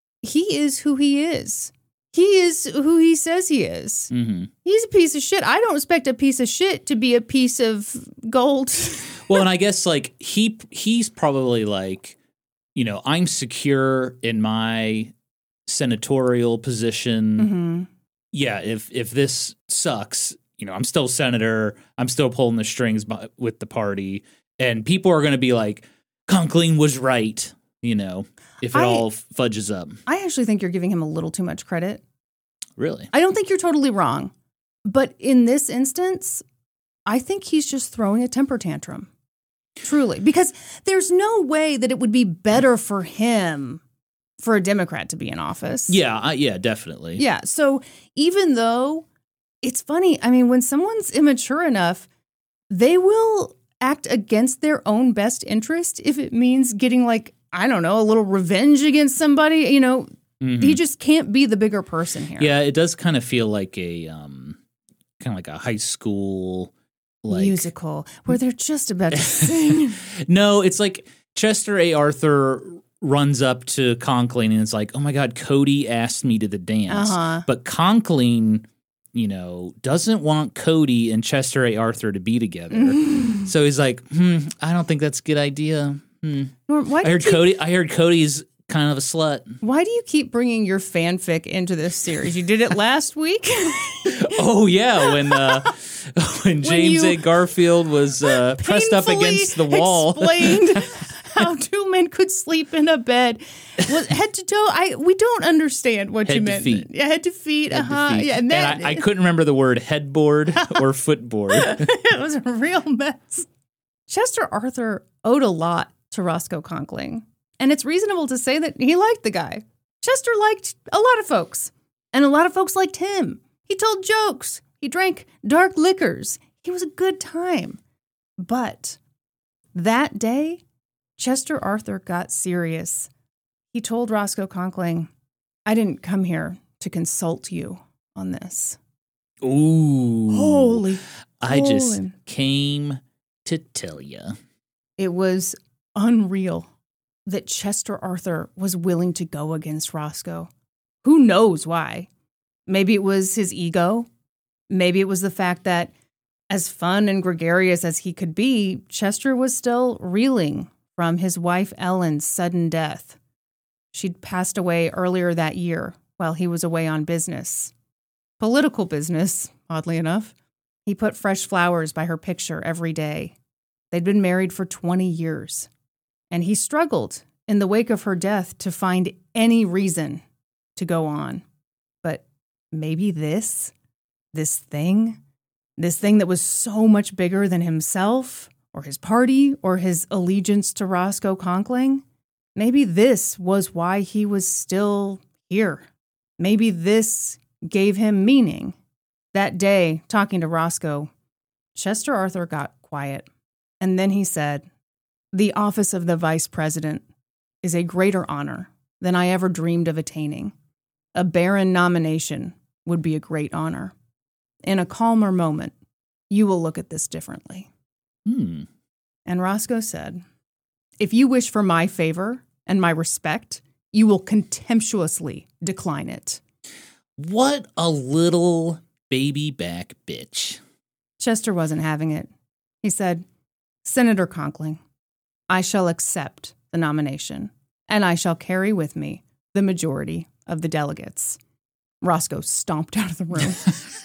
He is who he is. He is who he says he is. Mm-hmm. He's a piece of shit. I don't expect a piece of shit to be a piece of gold. Well, and I guess, like, he he's probably like, you know, I'm secure in my senatorial position. Mm-hmm. Yeah, if if this sucks, you know, I'm still senator. I'm still pulling the strings by, with the party. And people are going to be like, Conkling was right, you know, if it I, all fudges up. I actually think you're giving him a little too much credit. Really? I don't think you're totally wrong. But in this instance, I think he's just throwing a temper tantrum. Truly. Because there's no way that it would be better for him for a Democrat to be in office. Yeah, I, yeah, definitely. Yeah. So even though it's funny, I mean, when someone's immature enough, they will act against their own best interest if it means getting, like, I don't know, a little revenge against somebody. You know, Mm-hmm. he just can't be the bigger person here. Yeah, it does kind of feel like a um, kind of like a high school like musical where they're just about to sing. No, it's like Chester A. Arthur runs up to Conkling and it's like, oh my God, Cody asked me to the dance. Uh-huh. But Conkling, you know, doesn't want Cody and Chester A. Arthur to be together. So he's like, hmm, I don't think that's a good idea. Hmm. Norm, why I do heard you keep, Cody. I heard Cody's kind of a slut. Why do you keep bringing your fanfic into this series? You did it last week. Oh yeah, when uh, when James you A. Garfield was uh, pressed up Painfully against the wall. Explained how two men could sleep in a bed, was head to toe. I we don't understand what Head you to meant. feet. Yeah, head to feet. Head Uh to huh. feet. Yeah, and that and I, I couldn't remember the word headboard or footboard. it was a real mess. Chester Arthur owed a lot to Roscoe Conkling. And it's reasonable to say that he liked the guy. Chester liked a lot of folks. And a lot of folks liked him. He told jokes. He drank dark liquors. He was a good time. But that day, Chester Arthur got serious. He told Roscoe Conkling, I didn't come here to consult you on this. Ooh. Holy I just Colin. came to tell you. It was unreal that Chester Arthur was willing to go against Roscoe. Who knows why? Maybe it was his ego. Maybe it was the fact that as fun and gregarious as he could be, Chester was still reeling from his wife Ellen's sudden death. She'd passed away earlier that year while he was away on business. Political business, oddly enough. He put fresh flowers by her picture every day. They'd been married for twenty years. And he struggled in the wake of her death to find any reason to go on. But maybe this, this thing, this thing that was so much bigger than himself or his party or his allegiance to Roscoe Conkling, maybe this was why he was still here. Maybe this gave him meaning. That day, talking to Roscoe, Chester Arthur got quiet. And then he said, "The office of the vice president is a greater honor than I ever dreamed of attaining. A barren nomination would be a great honor. In a calmer moment, you will look at this differently." Hmm. And Roscoe said, "If you wish for my favor and my respect, you will contemptuously decline it." What a little baby back bitch. Chester wasn't having it. He said, "Senator Conkling, I shall accept the nomination, and I shall carry with me the majority of the delegates." Roscoe stomped out of the room.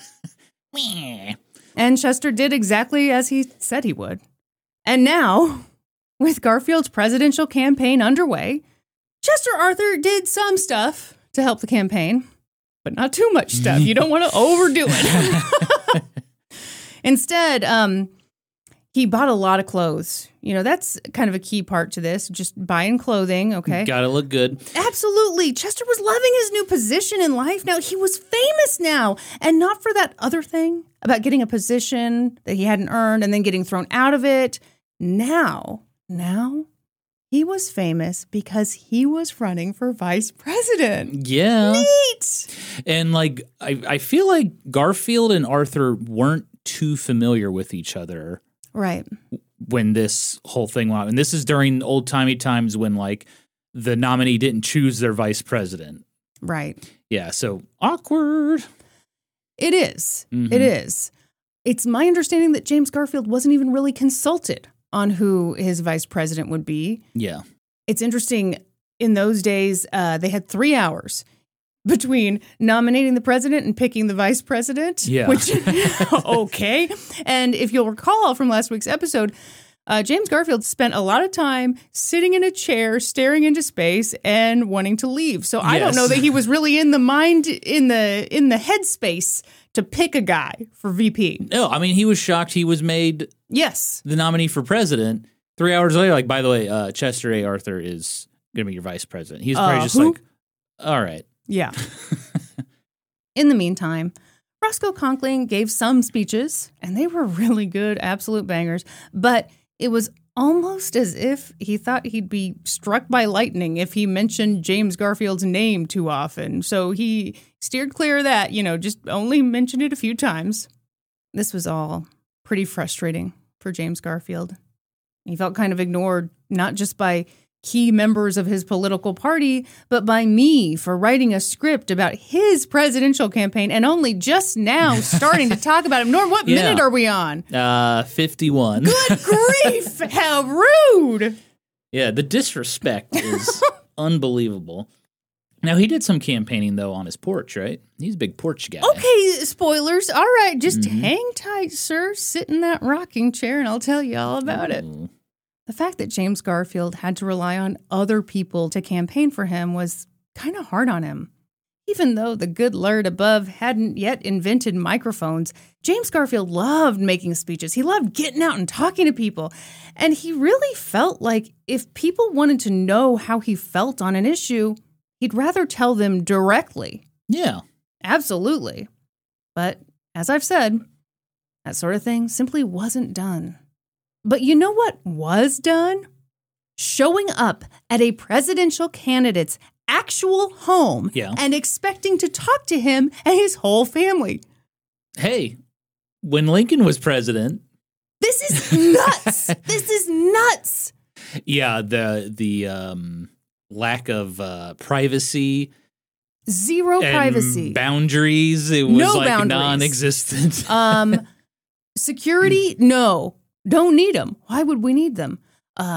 And Chester did exactly as he said he would. And now, with Garfield's presidential campaign underway, Chester Arthur did some stuff to help the campaign, but not too much stuff. You don't want to overdo it. Instead, um, he bought a lot of clothes. You know, that's kind of a key part to this, just buying clothing, okay? Gotta look good. Absolutely. Chester was loving his new position in life. Now, he was famous now, and not for that other thing about getting a position that he hadn't earned and then getting thrown out of it. Now, now, he was famous because he was running for vice president. Yeah. Neat! And like, I, I feel like Garfield and Arthur weren't too familiar with each other. Right. When this whole thing went on. And this is during old timey times when like the nominee didn't choose their vice president. Right. Yeah. So awkward. It is. Mm-hmm. It is. It's my understanding that James Garfield wasn't even really consulted on who his vice president would be. Yeah. It's interesting. In those days, uh, they had three hours between nominating the president and picking the vice president. Yeah. Which, okay. And if you'll recall from last week's episode, uh, James Garfield spent a lot of time sitting in a chair, staring into space and wanting to leave. So I don't Yes. know that he was really in the mind, in the in the headspace to pick a guy for V P. No, I mean, he was shocked he was made Yes. the nominee for president. Three hours later, like, by the way, uh, Chester A. Arthur is going to be your vice president. He's probably Uh, just who? like, all right. Yeah. In the meantime, Roscoe Conkling gave some speeches, and they were really good, absolute bangers, but it was almost as if he thought he'd be struck by lightning if he mentioned James Garfield's name too often. So he steered clear of that, you know, just only mentioned it a few times. This was all pretty frustrating for James Garfield. He felt kind of ignored, not just by key members of his political party, but by me for writing a script about his presidential campaign and only just now starting to talk about him. Norm, what Yeah. minute are we on? Uh, fifty-one. Good grief! How rude! Yeah, the disrespect is unbelievable. Now, he did some campaigning, though, on his porch, right? He's a big porch guy. Okay, spoilers. All right, just Mhm. hang tight, sir. Sit in that rocking chair and I'll tell you all about it. Ooh. The fact that James Garfield had to rely on other people to campaign for him was kind of hard on him. Even though the good Lord above hadn't yet invented microphones, James Garfield loved making speeches. He loved getting out and talking to people. And he really felt like if people wanted to know how he felt on an issue, he'd rather tell them directly. Yeah. Absolutely. But as I've said, that sort of thing simply wasn't done. But you know what was done? Showing up at a presidential candidate's actual home Yeah. and expecting to talk to him and his whole family. Hey, when Lincoln was president, This is nuts. This is nuts. yeah, the the um, lack of uh, privacy Zero and privacy. boundaries, it was No like boundaries. non-existent. Um, security, no. Don't need them. Why would we need them? Uh,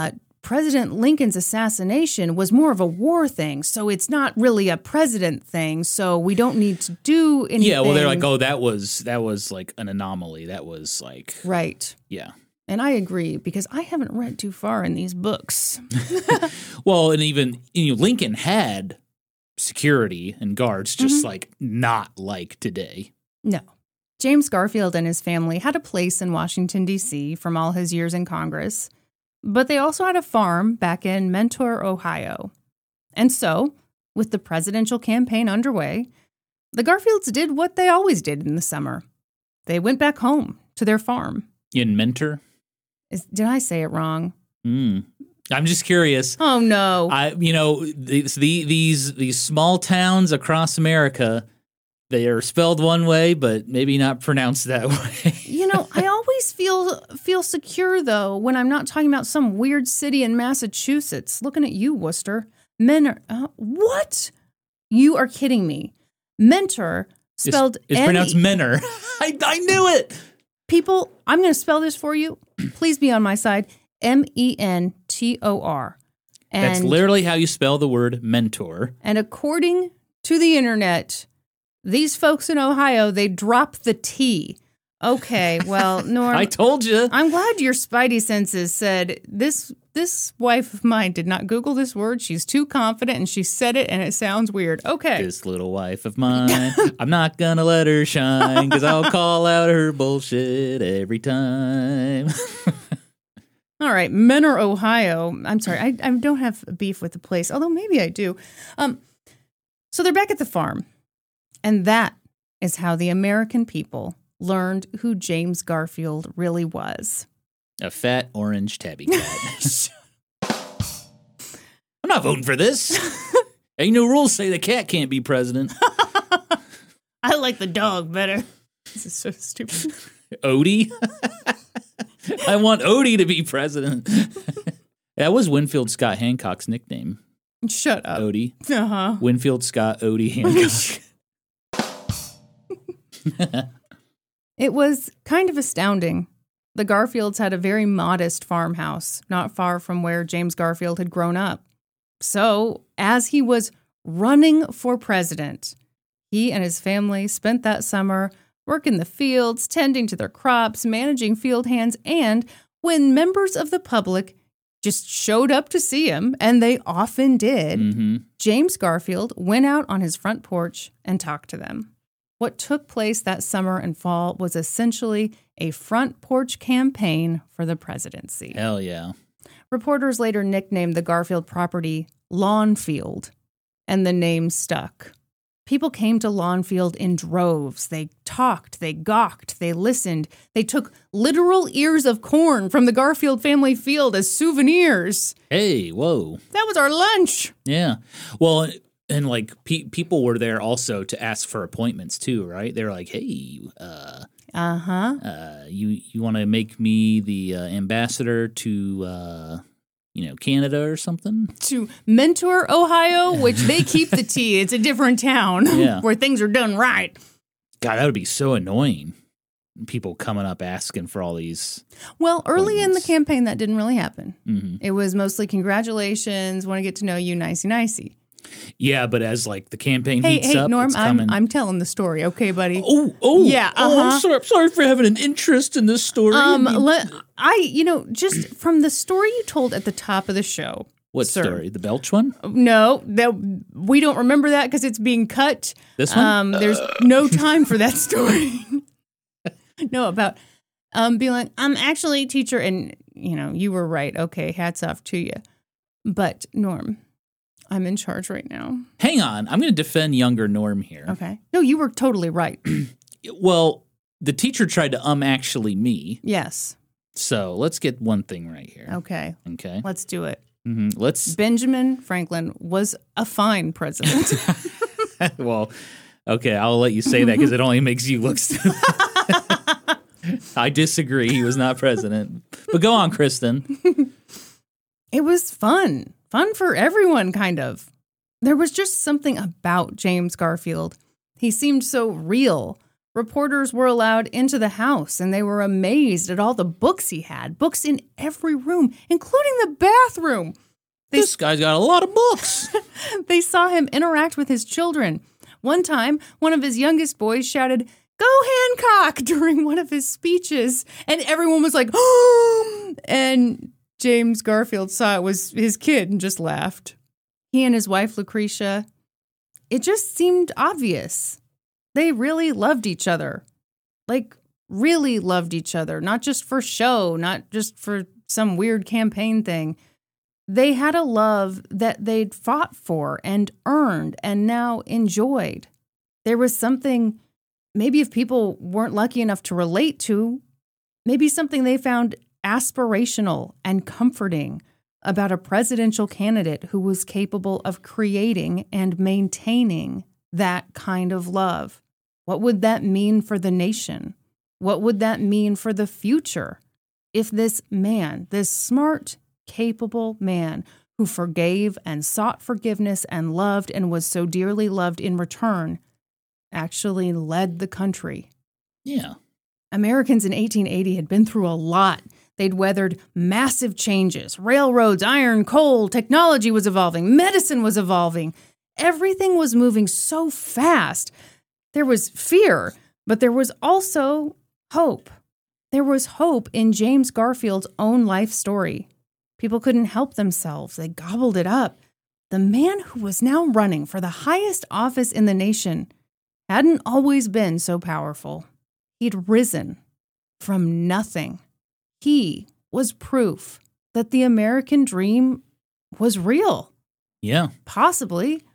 President Lincoln's assassination was more of a war thing, so it's not really a president thing, so we don't need to do anything. Yeah, well, they're like, oh, that was that was like an anomaly. That was like, right. Yeah. And I agree, because I haven't read too far in these books. Well, and even you know, Lincoln had security and guards, just Mm-hmm. like not like today. No. James Garfield and his family had a place in Washington, D C from all his years in Congress, but they also had a farm back in Mentor, Ohio. And so, with the presidential campaign underway, the Garfields did what they always did in the summer. They went back home to their farm. In Mentor? Is, did I say it wrong? Mm. I'm just curious. Oh, no. I, you know, these these these small towns across America, they are spelled one way, but maybe not pronounced that way. You know, I always feel feel secure, though, when I'm not talking about some weird city in Massachusetts. Looking at you, Worcester. Men uh, what? You are kidding me. Mentor, spelled It's, it's M E pronounced Menor. I, I knew it. People, I'm going to spell this for you. Please be on my side. M E N T O R. And, That's literally how you spell the word mentor. And according to the internet, these folks in Ohio, they drop the T. Okay, well, Norm, I told you. I'm glad your spidey senses said this. This wife of mine did not Google this word. She's too confident, and she said it, and it sounds weird. Okay. This little wife of mine, I'm not going to let her shine because I'll call out her bullshit every time. All right, Menor, Ohio. I'm sorry, I, I don't have beef with the place, although maybe I do. Um, so they're back at the farm, and that is how the American people learned who James Garfield really was. A fat orange tabby cat. I'm not voting for this. Ain't no rules say the cat can't be president. I like the dog better. This is so stupid. Odie? I want Odie to be president. That was Winfield Scott Hancock's nickname. Shut up. Odie. Uh-huh. Winfield Scott Odie Hancock. It was kind of astounding. The Garfields had a very modest farmhouse, not far from where James Garfield had grown up. So, as he was running for president, he and his family spent that summer working the fields, tending to their crops, managing field hands, and when members of the public just showed up to see him, and they often did, Mm-hmm. James Garfield went out on his front porch and talked to them. What took place that summer and fall was essentially a front porch campaign for the presidency. Hell yeah. Reporters later nicknamed the Garfield property Lawnfield, and the name stuck. People came to Lawnfield in droves. They talked, they gawked, they listened. They took literal ears of corn from the Garfield family field as souvenirs. Hey, whoa. That was our lunch. Yeah. Well, and like pe- people were there also to ask for appointments too, right? They were like, "Hey, uh, Uh-huh. uh, you you want to make me the uh, ambassador to uh, you know Canada or something?" To Mentor, Ohio, which they keep the T. It's a different town Yeah. where things are done right. God, that would be so annoying. People coming up asking for all these. Well, early in the Appointments. campaign, that didn't really happen. Mhm. It was mostly congratulations, want to get to know you, nicey nicey. Yeah, but as like the campaign Hey, heats hey, up, Norm, it's I'm, coming. I'm telling the story, okay, buddy? oh, oh, Yeah, Oh, uh-huh. I'm sorry. I'm sorry for having an interest in this story. Um, I mean- let, I, you know, just from the story you told at the top of the show. what sir. story? The Belch one? No, that we don't remember that because it's being cut. This one? Um, there's no time for that story. No, about um being like, I'm actually a teacher, and you know, you were right. Okay, hats off to you. But Norm, I'm in charge right now. Hang on. I'm going to defend younger Norm here. Okay. No, you were totally right. Well, the teacher tried to um actually me. Yes. So let's get one thing right here. Okay. Okay. Let's do it. hmm Let's. Benjamin Franklin was a fine president. Well, okay. I'll let you say that because it only makes you look stupid. I disagree. He was not president. But go on, Kristen. It was fun. Fun for everyone, kind of. There was just something about James Garfield. He seemed so real, Reporters were allowed into the house, and they were amazed at all the books he had, books in every room, including the bathroom. They, This guy's got a lot of books. they saw him interact with his children. One time, one of his youngest boys shouted, "Go Hancock," during one of his speeches, and everyone was like, "Oh!" And James Garfield saw it was his kid and just laughed. He and his wife, Lucretia, it just seemed obvious. They really loved each other. Like, really loved each other. Not just for show, not just for some weird campaign thing. They had a love that they'd fought for and earned and now enjoyed. There was something, maybe if people weren't lucky enough to relate to, maybe something they found aspirational and comforting about a presidential candidate who was capable of creating and maintaining that kind of love. What would that mean for the nation? What would that mean for the future if this man, this smart, capable man who forgave and sought forgiveness and loved and was so dearly loved in return, actually led the country? Yeah. Americans in eighteen eighty had been through a lot. They'd weathered massive changes. Railroads, iron, coal, technology was evolving. Medicine was evolving. Everything was moving so fast. There was fear, but there was also hope. There was hope in James Garfield's own life story. People couldn't help themselves. They gobbled it up. The man who was now running for the highest office in the nation hadn't always been so powerful. He'd risen from nothing. He was proof that the American dream was real. Yeah. Possibly.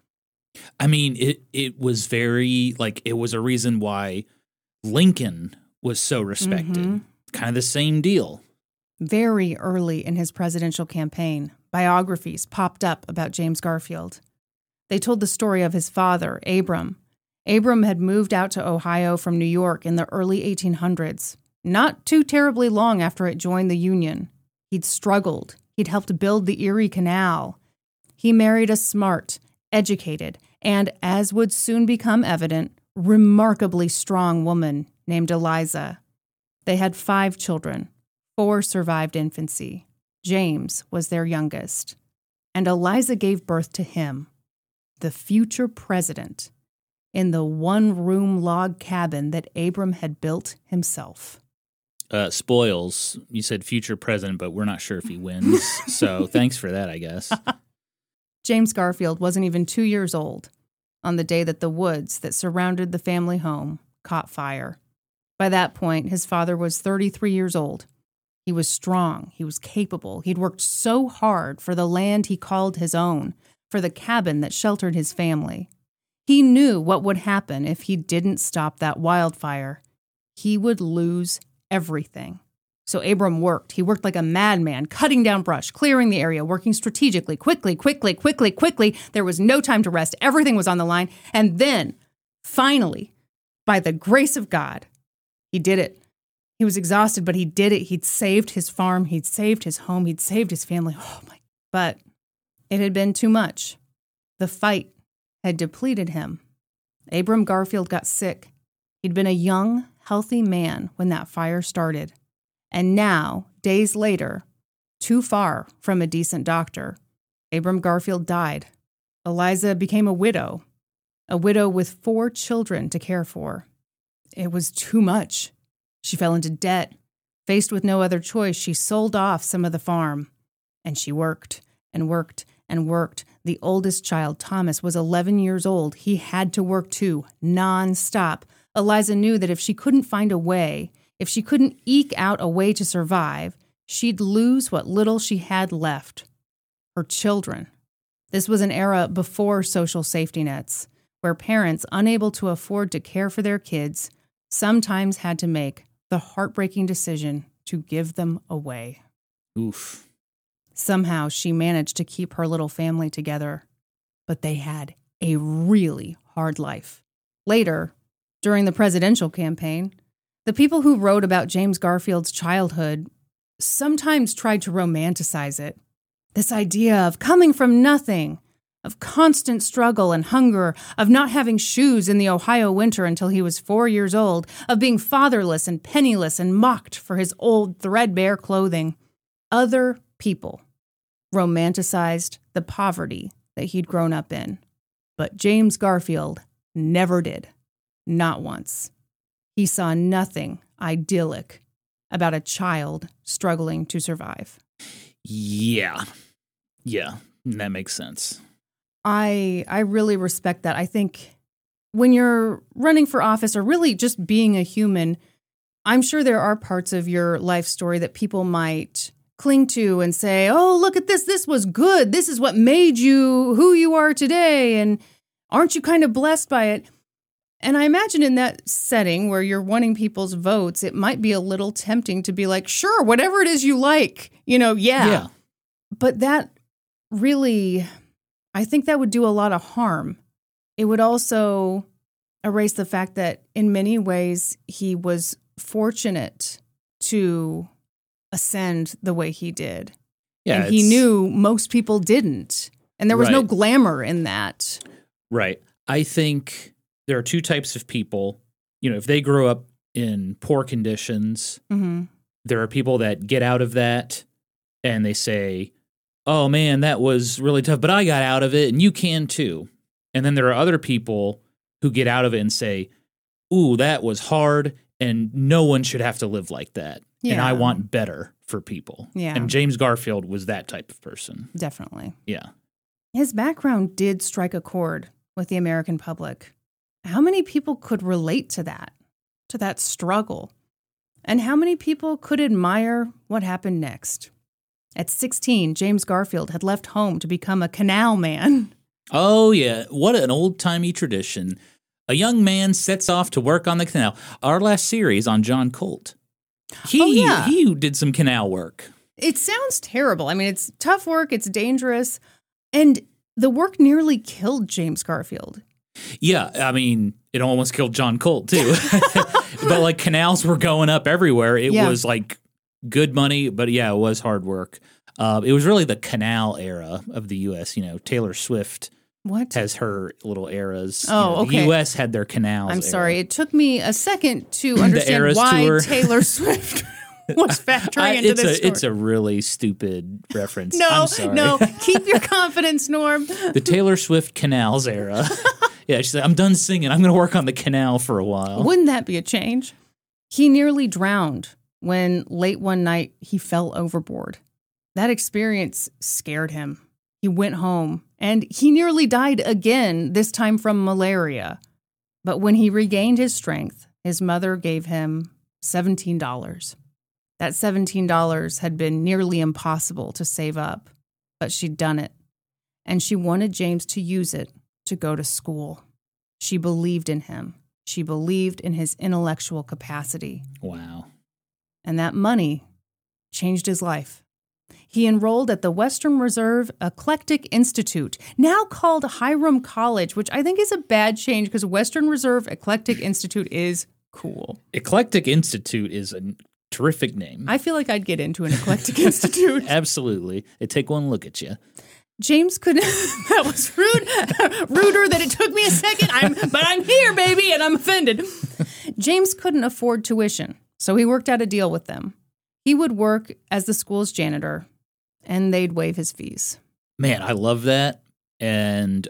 I mean, it it was very, like, it was a reason why Lincoln was so respected. Mm-hmm. Kind of the same deal. Very early in his presidential campaign, biographies popped up about James Garfield. They told the story of his father, Abram. Abram had moved out to Ohio from New York in the early eighteen hundreds, not too terribly long after it joined the Union. He'd struggled. He'd helped build the Erie Canal. He married a smart, educated, and, as would soon become evident, remarkably strong woman named Eliza. They had five children. Four survived infancy. James was their youngest. And Eliza gave birth to him, the future president, in the one-room log cabin that Abram had built himself. Uh, spoils, you said future president, but we're not sure if he wins. So thanks for that, I guess. James Garfield wasn't even two years old on the day that the woods that surrounded the family home caught fire. By that point, his father was thirty-three years old. He was strong. He was capable. He'd worked so hard for the land he called his own, for the cabin that sheltered his family. He knew what would happen if he didn't stop that wildfire. He would lose everything. So Abram worked. He worked like a madman, cutting down brush, clearing the area, working strategically, quickly, quickly, quickly, quickly. There was no time to rest. Everything was on the line. And then, finally, by the grace of God, he did it. He was exhausted, but he did it. He'd saved his farm. He'd saved his home. He'd saved his family. Oh my! But it had been too much. The fight had depleted him. Abram Garfield got sick. He'd been a young, healthy man when that fire started. And now, days later, too far from a decent doctor, Abram Garfield died. Eliza became a widow, a widow with four children to care for. It was too much. She fell into debt. Faced with no other choice, she sold off some of the farm. And she worked and worked and worked. The oldest child, Thomas, was eleven years old. He had to work too, nonstop. Eliza knew that if she couldn't find a way, if she couldn't eke out a way to survive, she'd lose what little she had left, her children. This was an era before social safety nets, where parents, unable to afford to care for their kids, sometimes had to make the heartbreaking decision to give them away. Oof. Somehow she managed to keep her little family together, but they had a really hard life. Later, during the presidential campaign, the people who wrote about James Garfield's childhood sometimes tried to romanticize it. This idea of coming from nothing, of constant struggle and hunger, of not having shoes in the Ohio winter until he was four years old, of being fatherless and penniless and mocked for his old threadbare clothing. Other people romanticized the poverty that he'd grown up in. But James Garfield never did. Not once. He saw nothing idyllic about a child struggling to survive. Yeah. Yeah, that makes sense. I I really respect that. I think when you're running for office or really just being a human, I'm sure there are parts of your life story that people might cling to and say, oh, look at this. This was good. This is what made you who you are today. And aren't you kind of blessed by it? And I imagine in that setting where you're wanting people's votes, it might be a little tempting to be like, sure, whatever it is you like, you know, yeah. Yeah. But that really, I think that would do a lot of harm. It would also erase the fact that in many ways he was fortunate to ascend the way he did. Yeah, and he it's- knew most people didn't. And there was no Right. glamour in that. Right. I think there are two types of people. You know, if they grew up in poor conditions, Mm-hmm. there are people that get out of that and they say, oh man, that was really tough, but I got out of it and you can too. And then there are other people who get out of it and say, ooh, that was hard and no one should have to live like that. And Yeah. I want better for people. Yeah. And James Garfield was that type of person. Definitely. Yeah. His background did strike a chord with the American public. How many people could relate to that, to that struggle? And how many people could admire what happened next? At sixteen, James Garfield had left home to become a canal man. Oh, yeah. What an old-timey tradition. A young man sets off to work on the canal. Our last series on John Colt. He, Oh, yeah. he did some canal work. It sounds terrible. I mean, it's tough work, it's dangerous, and the work nearly killed James Garfield. Yeah, I mean, it almost killed John Colt, too. But, like, canals were going up everywhere. It Yeah. was, like, good money, but, yeah, it was hard work. Uh, it was really the canal era of the U S You know, Taylor Swift What? has her little eras. Oh, You know, okay. The U S had their canals. I'm era. sorry. It took me a second to understand Eras why Tour. Taylor Swift was factoring I- into it's this a story. it's a really stupid reference. no, I'm sorry. no. Keep your confidence, Norm. The Taylor Swift canals era. Yeah, she said, I'm done singing. I'm going to work on the canal for a while. Wouldn't that be a change? He nearly drowned when late one night he fell overboard. That experience scared him. He went home and he nearly died again, this time from malaria. But when he regained his strength, his mother gave him seventeen dollars. That seventeen dollars had been nearly impossible to save up, but she'd done it. And she wanted James to use it to go to school. She believed in him. She believed in his intellectual capacity. Wow. And that money changed his life. He enrolled at the Western Reserve Eclectic Institute, now called Hiram College, which I think is a bad change because Western Reserve Eclectic Institute is cool. Eclectic Institute is a terrific name. I feel like I'd get into an Eclectic Institute. Absolutely. They take one look at you. James couldn't. That was rude, ruder that it took me a second. I'm, but I'm here, baby, and I'm offended. James couldn't afford tuition, so he worked out a deal with them. He would work as the school's janitor, and they'd waive his fees. Man, I love that. And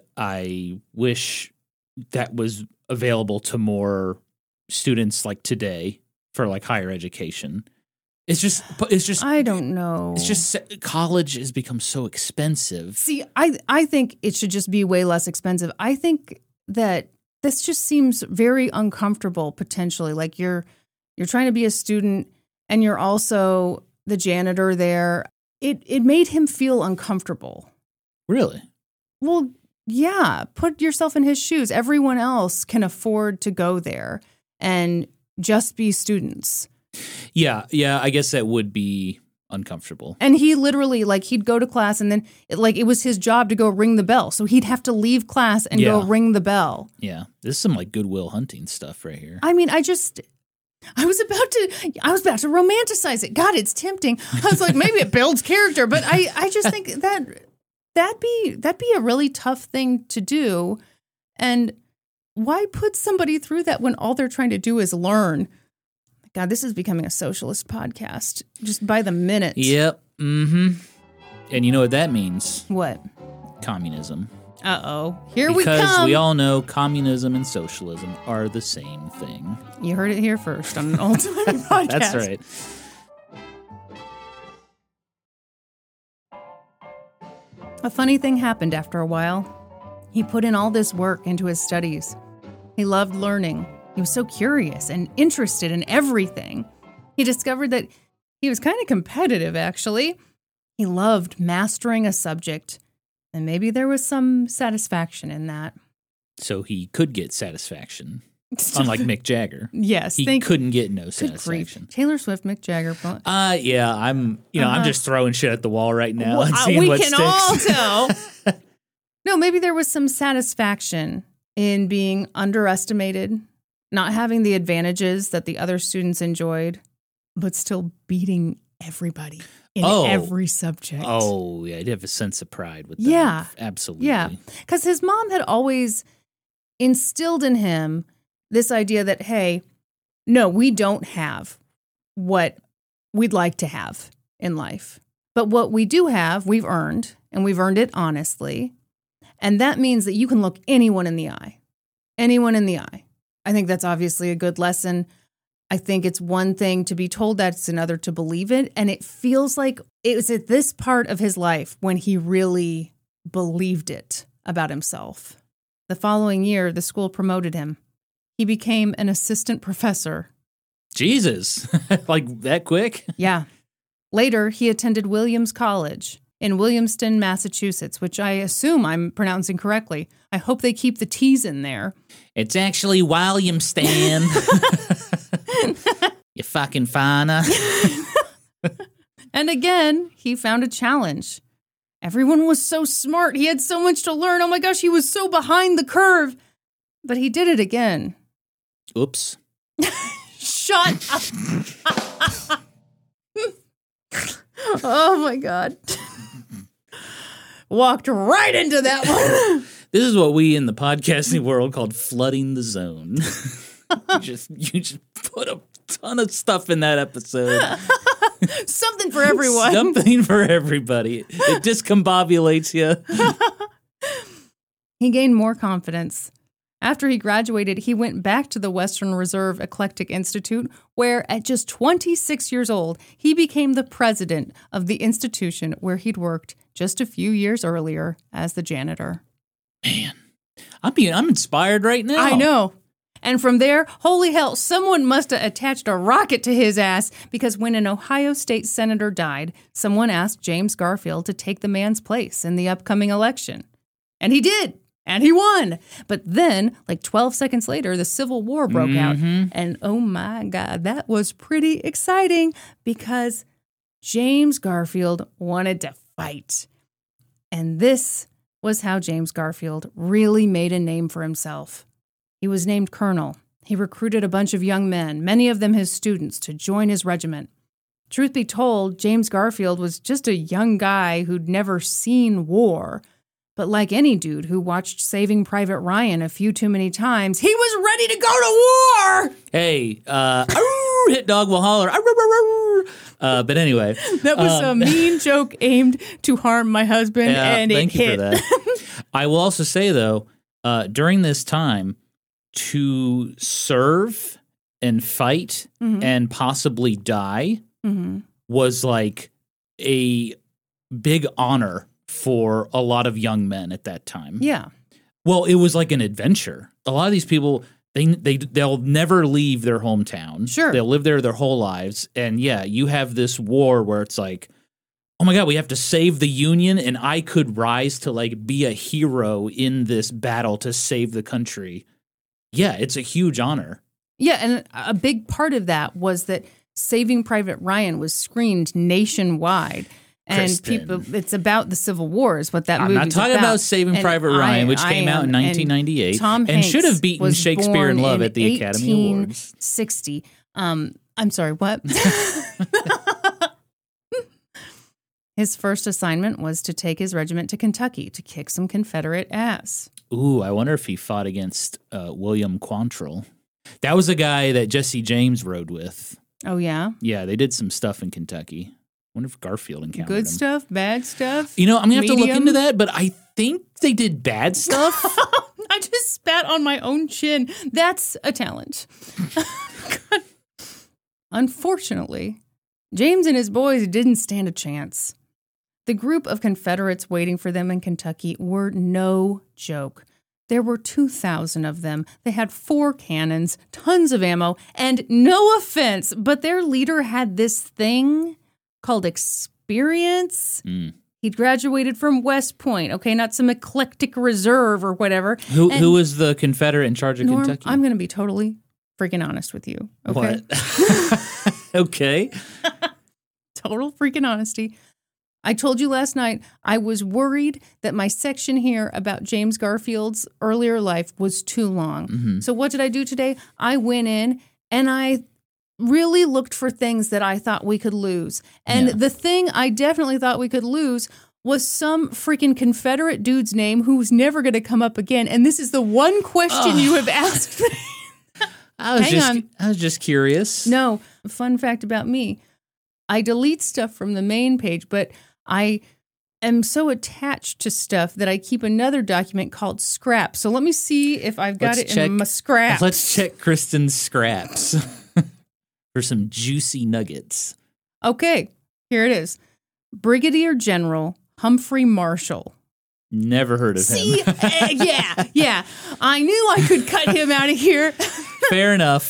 I wish that was available to more students like today for like higher education. It's just, it's just, I don't know. it's just college has become so expensive. See, I I think it should just be way less expensive. I think that this just seems very uncomfortable potentially. Like you're you're trying to be a student and you're also the janitor there. It it made him feel uncomfortable. Really? Well, yeah, put yourself in his shoes. Everyone else can afford to go there and just be students. Yeah, yeah, I guess that would be uncomfortable. And he literally, like, he'd go to class and then, it, like, it was his job to go ring the bell. So he'd have to leave class and go Yeah. ring the bell. Yeah, this is some like Goodwill Hunting stuff right here. I mean, I just, I was about to, I was about to romanticize it. God, it's tempting. I was like, maybe it builds character, but I, I just think that that'd be that'd be a really tough thing to do. And why put somebody through that when all they're trying to do is learn? God, this is becoming a socialist podcast just by the minute. Yep. Mm-hmm. And you know what that means? What? Communism. Uh-oh. Here because we come. Because we all know communism and socialism are the same thing. You heard it here first on an Old Timey Podcast. That's right. A funny thing happened after a while. He put in all this work into his studies. He loved learning. He was so curious and interested in everything. He discovered that he was kind of competitive, actually. He loved mastering a subject, and maybe there was some satisfaction in that. So he could get satisfaction, unlike Mick Jagger. Yes. He thank, couldn't get no good satisfaction. grief. Taylor Swift, Mick Jagger. Both. Uh, yeah, I'm, you know, Uh-huh. I'm just throwing shit at the wall right now Well, and uh, seeing we what can sticks. all tell. No, maybe there was some satisfaction in being underestimated, not having the advantages that the other students enjoyed, but still beating everybody in Oh. every subject. Oh, yeah, I'd have a sense of pride with that. Yeah. Absolutely. Yeah, because his mom had always instilled in him this idea that, hey, no, we don't have what we'd like to have in life. But what we do have, we've earned, and we've earned it honestly. And that means that you can look anyone in the eye, anyone in the eye. I think that's obviously a good lesson. I think it's one thing to be told that, it's another to believe it. And it feels like it was at this part of his life when he really believed it about himself. The following year, the school promoted him. He became an assistant professor. Jesus. Like that quick? Yeah. Later, he attended Williams College in Williamston, Massachusetts, which I assume I'm pronouncing correctly. I hope they keep the T's in there. It's actually William Stan. You fucking fana. And again, he found a challenge. Everyone was so smart. He had so much to learn. Oh my gosh, he was so behind the curve. But he did it again. Oops. Shut up. Oh my God. Walked right into that one. This is what we in the podcasting world called flooding the zone. you just you just put a ton of stuff in that episode. Something for everyone. Something for everybody. It discombobulates you. He gained more confidence. After he graduated, he went back to the Western Reserve Eclectic Institute, where at just twenty-six years old, he became the president of the institution where he'd worked just a few years earlier as the janitor. Man, I'm being I'm inspired right now. I know. And from there, holy hell, someone must have attached a rocket to his ass, because when an Ohio state senator died, someone asked James Garfield to take the man's place in the upcoming election. And he did. And he won. But then, like twelve seconds later, the Civil War broke Mm-hmm. out. And oh my God, that was pretty exciting, because James Garfield wanted to fight. And this was how James Garfield really made a name for himself. He was named colonel. He recruited a bunch of young men, many of them his students, to join his regiment. Truth be told, James Garfield was just a young guy who'd never seen war. But like any dude who watched Saving Private Ryan a few too many times, he was ready to go to war! Hey, uh, arr, hit dog will holler. Arr, arr, arr, arr. Uh, but anyway. That was um, a mean joke aimed to harm my husband, Yeah, and thank it you hit. for that. I will also say, though, uh, during this time, to serve and fight Mhm. and possibly die Mhm. was like a big honor for a lot of young men at that time. Yeah. Well, it was like an adventure. A lot of these people, they they they'll never leave their hometown. Sure. They'll live there their whole lives. And yeah, you have this war where it's like, oh my God, we have to save the Union, and I could rise to like be a hero in this battle to save the country. Yeah, it's a huge honor. Yeah, and a big part of that was that Saving Private Ryan was screened nationwide. And Kristen. people, it's about the Civil War is what that I'm movie not talking about, Saving And Private Ryan, I- which I came out in am. And nineteen ninety-eight Tom and Hanks should have beaten was Shakespeare in born Love in at the Academy Awards. eighteen sixty. Um, I'm sorry, what? His first assignment was to take his regiment to Kentucky to kick some Confederate ass. Ooh, I wonder if he fought against uh, William Quantrill. That was a guy that Jesse James rode with. Oh, yeah? Yeah, they did some stuff in Kentucky. I wonder if Garfield encountered Good him. stuff, bad stuff? You know, I'm going to have to look medium? into that, but I think they did bad stuff. I just spat on my own chin. That's a talent. Unfortunately, James and his boys didn't stand a chance. The group of Confederates waiting for them in Kentucky were no joke. There were two thousand of them. They had four cannons, tons of ammo, and no offense, but their leader had this thing called experience. Mm. He'd graduated from West Point, okay, not some eclectic reserve or whatever. Who And who was the Confederate in charge of Norm, Kentucky? I'm going to be totally freaking honest with you, okay? What? Okay. Total freaking honesty. I told you last night I was worried that my section here about James Garfield's earlier life was too long. Mm-hmm. So what did I do today? I went in and I really looked for things that I thought we could lose. And Yeah. the thing I definitely thought we could lose was some freaking Confederate dude's name who's never going to come up again. And this is the one question Oh. you have asked me. I was Hang just on. I was just curious. No, fun fact about me. I delete stuff from the main page, but I am so attached to stuff that I keep another document called scraps. So let me see if I've got Let's it check- in my scraps. Let's check Kristen's scraps for some juicy nuggets. Okay, here it is. Brigadier General Humphrey Marshall. Never heard of See, him. eh, yeah, yeah. I knew I could cut him out of here. Fair enough.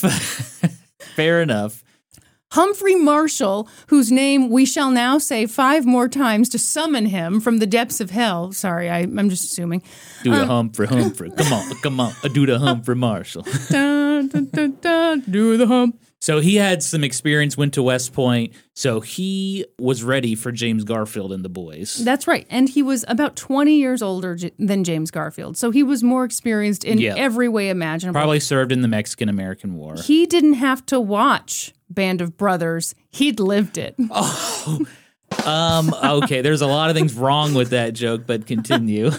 Fair enough. Humphrey Marshall, whose name we shall now say five more times to summon him from the depths of hell. Sorry, I, I'm just assuming. Do the Humphrey Humphrey. Come on, come on. Do the Humphrey Marshall. Dun, dun, dun, dun, do the hump. So he had some experience, went to West Point, so he was ready for James Garfield and the boys. That's right. And he was about twenty years older j- than James Garfield. So he was more experienced in Yeah. every way imaginable. Probably served in the Mexican-American War. He didn't have to watch Band of Brothers. He'd lived it. Oh, um, okay. There's a lot of things wrong with that joke, but continue.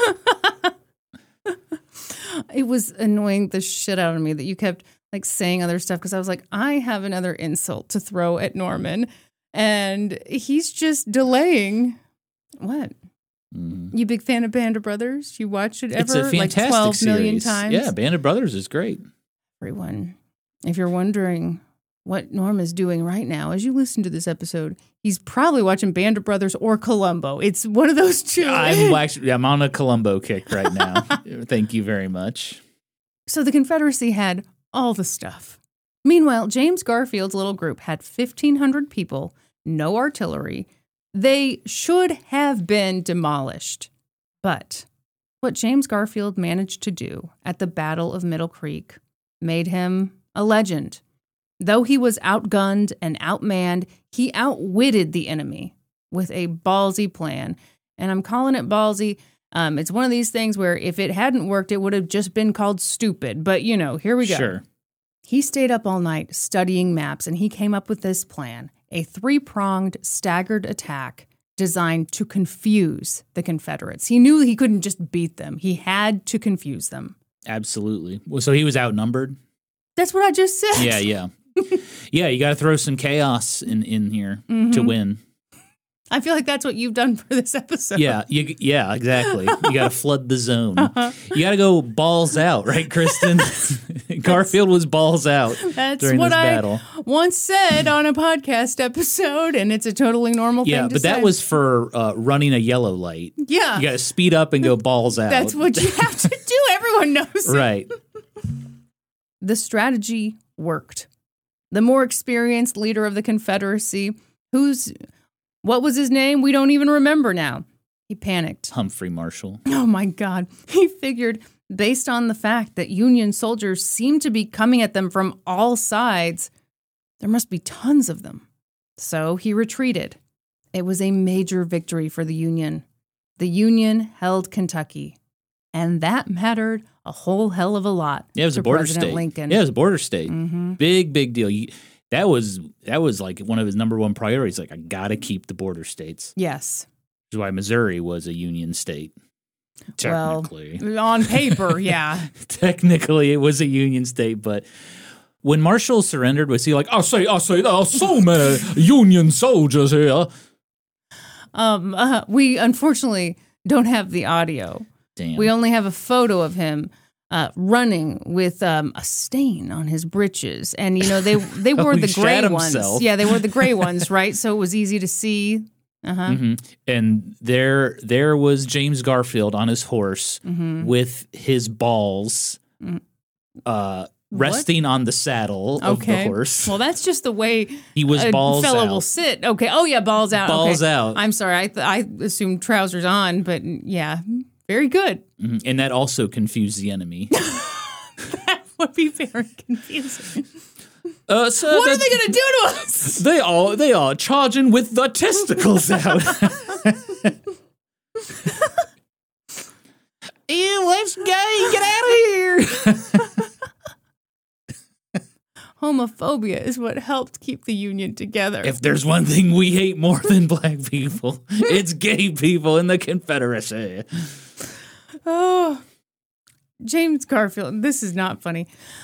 It was annoying the shit out of me that you kept like saying other stuff because I was like, I have another insult to throw at Norman. And he's just delaying. What? Mhm. You big fan of Band of Brothers? You watched it ever It's a fantastic like twelve series. million times? Yeah, Band of Brothers is great. Everyone, if you're wondering what Norm is doing right now as you listen to this episode, he's probably watching Band of Brothers or Columbo. It's one of those two. I'm actually I'm on a Columbo kick right now. Thank you very much. So the Confederacy had all the stuff. Meanwhile, James Garfield's little group had fifteen hundred people, no artillery. They should have been demolished. But what James Garfield managed to do at the Battle of Middle Creek made him a legend. Though he was outgunned and outmanned, he outwitted the enemy with a ballsy plan. And I'm calling it ballsy. Um, it's one of these things where if it hadn't worked, it would have just been called stupid. But, you know, here we go. Sure. He stayed up all night studying maps, and he came up with this plan, a three-pronged staggered attack designed to confuse the Confederates. He knew he couldn't just beat them. He had to confuse them. Absolutely. Well, so he was outnumbered? That's what I just said. Yeah, yeah. Yeah, you got to throw some chaos in, in here Mm-hmm. to win. I feel like that's what you've done for this episode. Yeah, you, yeah, exactly. You got to flood the zone. Uh-huh. You got to go balls out, right, Kristen? Garfield was balls out That's during what this I battle. once said on a podcast episode, and it's a totally normal Yeah, thing to but say. that was for uh, running a yellow light. yeah. You got to speed up and go balls out. That's what you have to do. Everyone knows it. Right. The strategy worked. The more experienced leader of the Confederacy, who's, what was his name? We don't even remember now. He panicked. Humphrey Marshall. Oh my God. He figured, based on the fact that Union soldiers seemed to be coming at them from all sides, there must be tons of them. So he retreated. It was a major victory for the Union. The Union held Kentucky. And that mattered a whole hell of a lot. Yeah, it was to a border President state. Lincoln. Yeah, it was a border state. Mm-hmm. Big, big deal. You, That was that was like one of his number one priorities. Like, I got to keep the border states. Yes. Which is why Missouri was a Union state. Technically. Well, on paper, yeah. Technically, it was a Union state, but when Marshall surrendered, was he like, I say, I say, there are so many Union soldiers here? Um, uh, we unfortunately don't have the audio. Damn. We only have a photo of him uh, running with um, a stain on his breeches, and you know they they wore Oh, he the gray shat ones. himself. Yeah, they wore the gray ones, right? So it was easy to see. Uh huh. hmm And there, there was James Garfield on his horse Mm-hmm. with his balls uh, resting on the saddle of the Okay. horse. Well, that's just the way He was a balls fellow out. will sit. Okay. Oh yeah, balls out. Balls okay. out. I'm sorry. I th- I assumed trousers on, but yeah, very good. Mhm. And that also confused the enemy. That would be very confusing. Uh, sir, What are that- they going to do to us? They are they are charging with the testicles out. Ew, let's go! Get out of here! Homophobia is what helped keep the Union together. If there's one thing we hate more than black people, it's gay people in the Confederacy. Oh, James Garfield. This is not funny.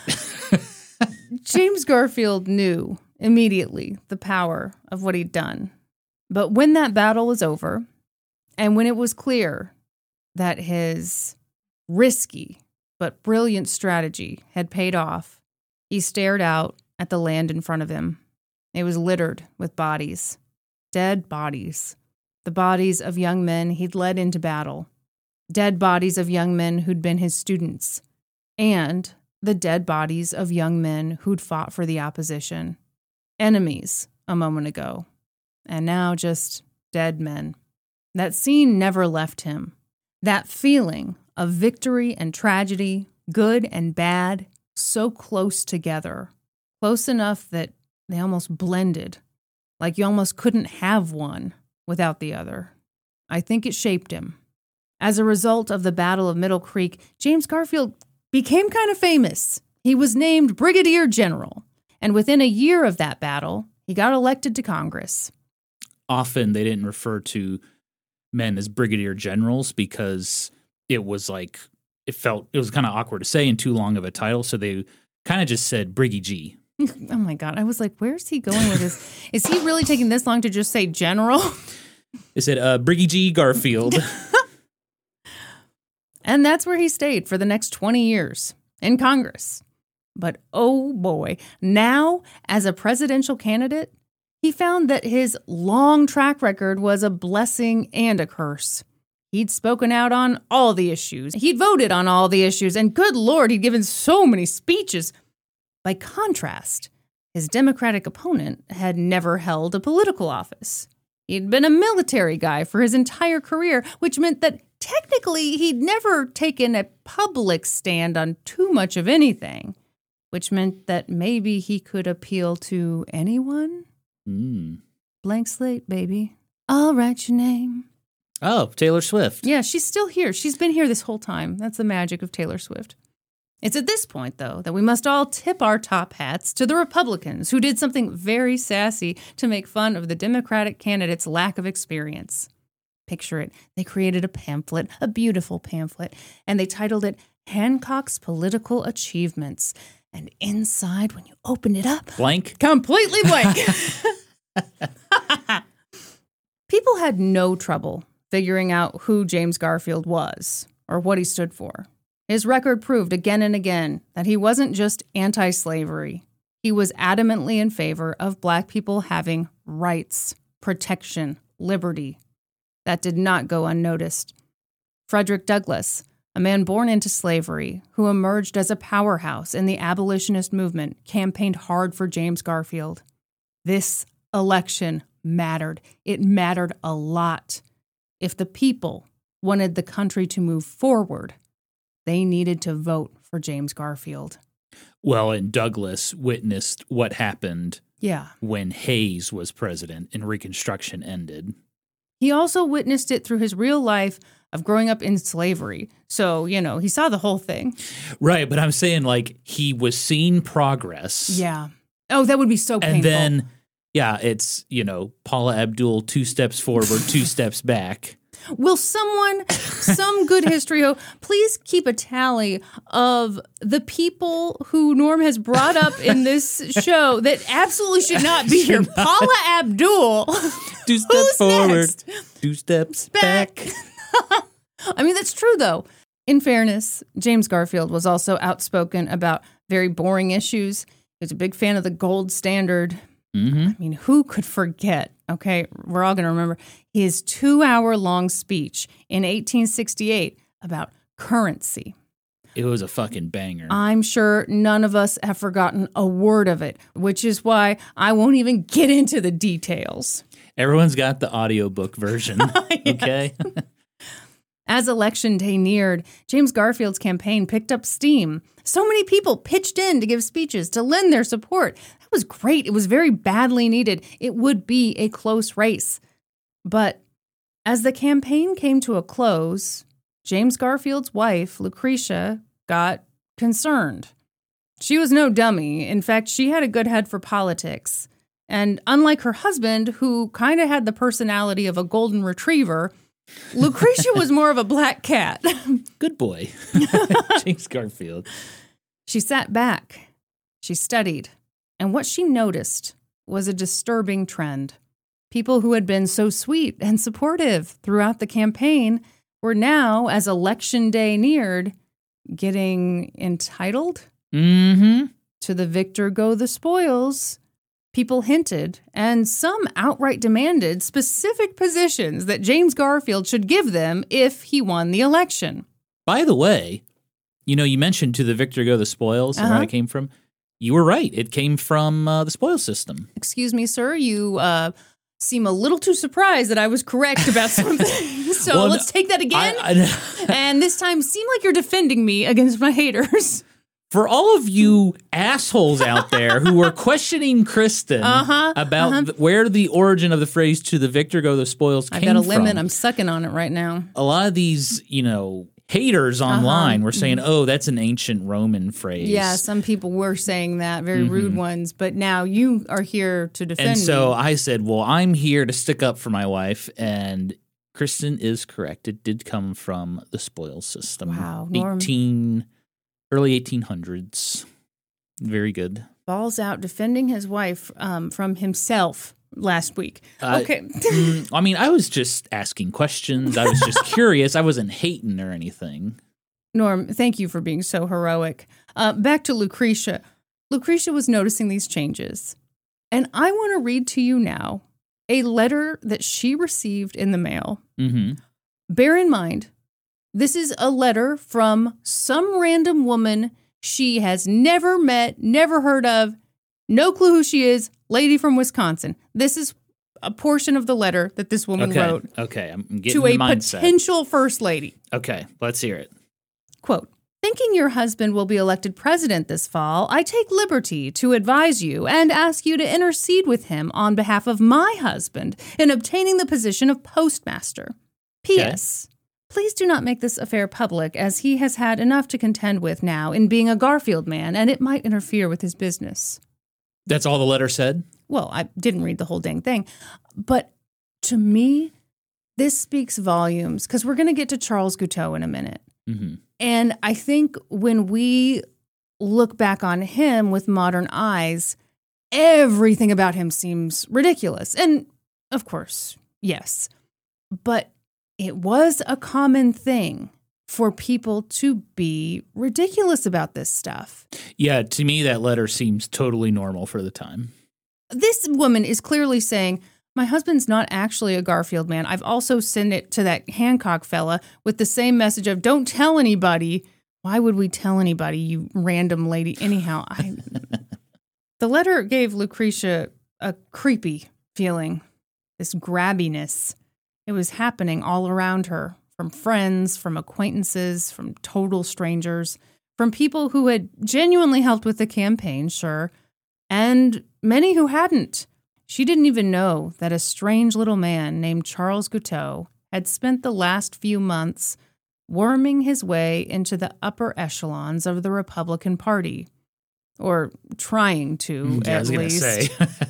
James Garfield knew immediately the power of what he'd done. But when that battle was over, and when it was clear that his risky but brilliant strategy had paid off, he stared out at the land in front of him. It was littered with bodies, dead bodies, the bodies of young men he'd led into battle, dead bodies of young men who'd been his students, and the dead bodies of young men who'd fought for the opposition. Enemies a moment ago, and now just dead men. That scene never left him. That feeling of victory and tragedy, good and bad, so close together, close enough that they almost blended, like you almost couldn't have one without the other. I think it shaped him. As a result of the Battle of Middle Creek, James Garfield became kind of famous. He was named Brigadier General, and within a year of that battle, he got elected to Congress. Often they didn't refer to men as brigadier generals because it was like, it felt, it was kind of awkward to say and too long of a title, so they kind of just said Briggy G. Oh my God, I was like, where's he going with this? Is he really taking this long to just say general? They said uh, Briggy G Garfield. And that's where he stayed for the next twenty years in Congress. But oh boy, now as a presidential candidate, he found that his long track record was a blessing and a curse. He'd spoken out on all the issues. He'd voted on all the issues. And good Lord, he'd given so many speeches. By contrast, his Democratic opponent had never held a political office. He'd been a military guy for his entire career, which meant that technically he'd never taken a public stand on too much of anything, which meant that maybe he could appeal to anyone. Mm. Blank slate, baby. I'll write your name. Oh, Taylor Swift. Yeah, she's still here. She's been here this whole time. That's the magic of Taylor Swift. It's at this point, though, that we must all tip our top hats to the Republicans who did something very sassy to make fun of the Democratic candidate's lack of experience. Picture it. They created a pamphlet, a beautiful pamphlet, and they titled it Hancock's Political Achievements. And inside, when you opened it up, Blank. completely blank. People had no trouble figuring out who James Garfield was or what he stood for. His record proved again and again that he wasn't just anti-slavery. He was adamantly in favor of Black people having rights, protection, liberty. That did not go unnoticed. Frederick Douglass, a man born into slavery who emerged as a powerhouse in the abolitionist movement, campaigned hard for James Garfield. This election mattered. It mattered a lot. If the people wanted the country to move forward, they needed to vote for James Garfield. Well, and Douglas witnessed what happened Yeah. when Hayes was president and Reconstruction ended. He also witnessed it through his real life of growing up in slavery. So, you know, he saw the whole thing. Right, but I'm saying, like, he was seeing progress. Yeah. Oh, that would be so painful. And then, yeah, it's, you know, Paula Abdul, two steps forward, two steps back. Will someone, some good history ho, please keep a tally of the people who Norm has brought up in this show that absolutely should not be here? Paula Abdul. Two steps Who's forward, next? two steps Back. back. I mean, that's true, though. In fairness, James Garfield was also outspoken about very boring issues. He was a big fan of the gold standard. Mm-hmm. I mean, who could forget? Okay, we're all going to remember his two-hour-long speech in eighteen sixty-eight about currency. It was a fucking banger. I'm sure none of us have forgotten a word of it, which is why I won't even get into the details. Everyone's got the audiobook version, okay? As election day neared, James Garfield's campaign picked up steam. So many people pitched in to give speeches, to lend their support. That was great. It was very badly needed. It would be a close race. But as the campaign came to a close, James Garfield's wife, Lucretia, got concerned. She was no dummy. In fact, she had a good head for politics. And unlike her husband, who kind of had the personality of a golden retriever, Lucretia was more of a black cat. Good boy. James Garfield. She sat back. She studied. And what she noticed was a disturbing trend. People who had been so sweet and supportive throughout the campaign were now, as election day neared, getting entitled Mm-hmm. to the victor go the spoils. People hinted, and some outright demanded, specific positions that James Garfield should give them if he won the election. By the way, you know, you mentioned to the victor go the spoils and Uh-huh. where it came from. You were right. It came from uh, the spoils system. Excuse me, sir, you uh, seem a little too surprised that I was correct about something. So Well, let's take that again. I, I, And this time, seem like you're defending me against my haters. for all of you assholes out there who were questioning Kristen Uh-huh, about uh-huh. th- where the origin of the phrase "to the victor go the spoils" I've came got a lemon. from, I'm sucking on it right now. a lot of these, you know, haters Uh-huh. online were saying, "Oh, that's an ancient Roman phrase." Yeah, some people were saying that, very rude ones. But now you are here to defend And so me. I said, well, I'm here to stick up for my wife. And Kristen is correct. It did come from the spoils system. Wow, Norm. eighteen, early eighteen hundreds. Very good. Balls out defending his wife um, from himself last week. Uh, Okay. Mm, I mean, I was just asking questions. I was just curious. I wasn't hating or anything. Norm, thank you for being so heroic. Uh, back to Lucretia. Lucretia was noticing these changes. And I want to read to you now a letter that she received in the mail. Mm-hmm. Bear in mind, this is a letter from some random woman she has never met, never heard of, no clue who she is, lady from Wisconsin. This is a portion of the letter that this woman Okay. wrote Okay. I'm getting to the a mindset. potential first lady. Okay. Let's hear it. Quote, thinking your husband will be elected president this fall, I take liberty to advise you and ask you to intercede with him on behalf of my husband in obtaining the position of postmaster. P S. Please do not make this affair public, as he has had enough to contend with now in being a Garfield man, and it might interfere with his business. That's all the letter said? Well, I didn't read the whole dang thing, but to me, this speaks volumes, because we're going to get to Charles Guiteau in a minute. Mm-hmm. And I think when we look back on him with modern eyes, everything about him seems ridiculous. And of course, yes. But it was a common thing for people to be ridiculous about this stuff. Yeah, to me, that letter seems totally normal for the time. This woman is clearly saying, my husband's not actually a Garfield man. I've also sent it to that Hancock fella with the same message of don't tell anybody. Why would we tell anybody, you random lady? Anyhow, I, the letter gave Lucretia a creepy feeling, this grabbiness. It was happening all around her, from friends, from acquaintances, from total strangers, from people who had genuinely helped with the campaign, sure, and many who hadn't. She didn't even know that a strange little man named Charles Guiteau had spent the last few months worming his way into the upper echelons of the Republican Party. or trying to, Yeah, I at was going to least. say.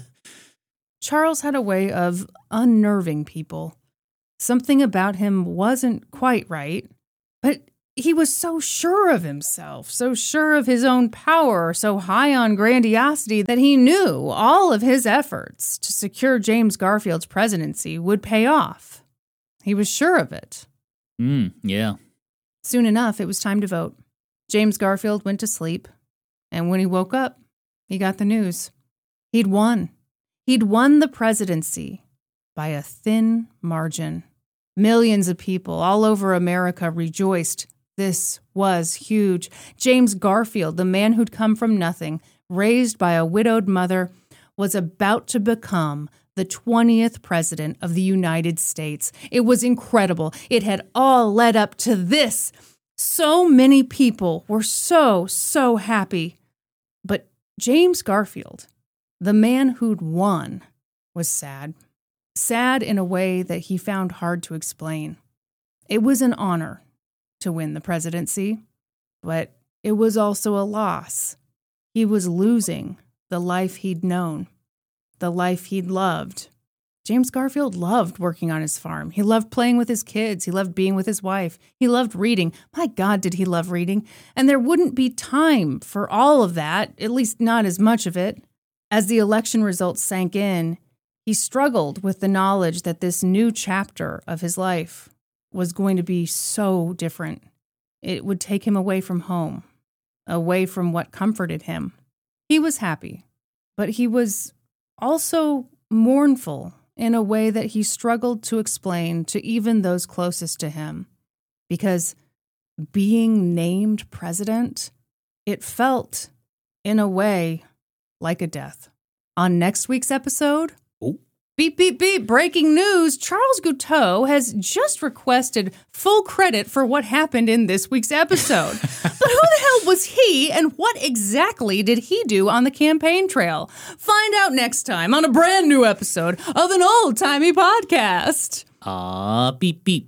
Charles had a way of unnerving people. Something about him wasn't quite right, but he was so sure of himself, so sure of his own power, so high on grandiosity that he knew all of his efforts to secure James Garfield's presidency would pay off. He was sure of it. mm, yeah. Soon enough, it was time to vote. James Garfield went to sleep, and when he woke up, he got the news. He'd won. He'd won the presidency by a thin margin. Millions of people all over America rejoiced. This was huge. James Garfield, the man who'd come from nothing, raised by a widowed mother, was about to become the twentieth president of the United States. It was incredible. It had all led up to this. So many people were so, so happy. But James Garfield, the man who'd won, was sad. Sad in a way that he found hard to explain. It was an honor to win the presidency, but it was also a loss. He was losing the life he'd known, the life he'd loved. James Garfield loved working on his farm. He loved playing with his kids. He loved being with his wife. He loved reading. My God, did he love reading? And there wouldn't be time for all of that, at least not as much of it. As the election results sank in, he struggled with the knowledge that this new chapter of his life was going to be so different. It would take him away from home, away from what comforted him. He was happy, but he was also mournful in a way that he struggled to explain to even those closest to him. Because being named president, it felt, in a way, like a death. On next week's episode, Oh. beep, beep, beep, breaking news. Charles Guiteau has just requested full credit for what happened in this week's episode. But who the hell was he, and what exactly did he do on the campaign trail? Find out next time on a brand new episode of an old-timey podcast. Ah, beep, beep.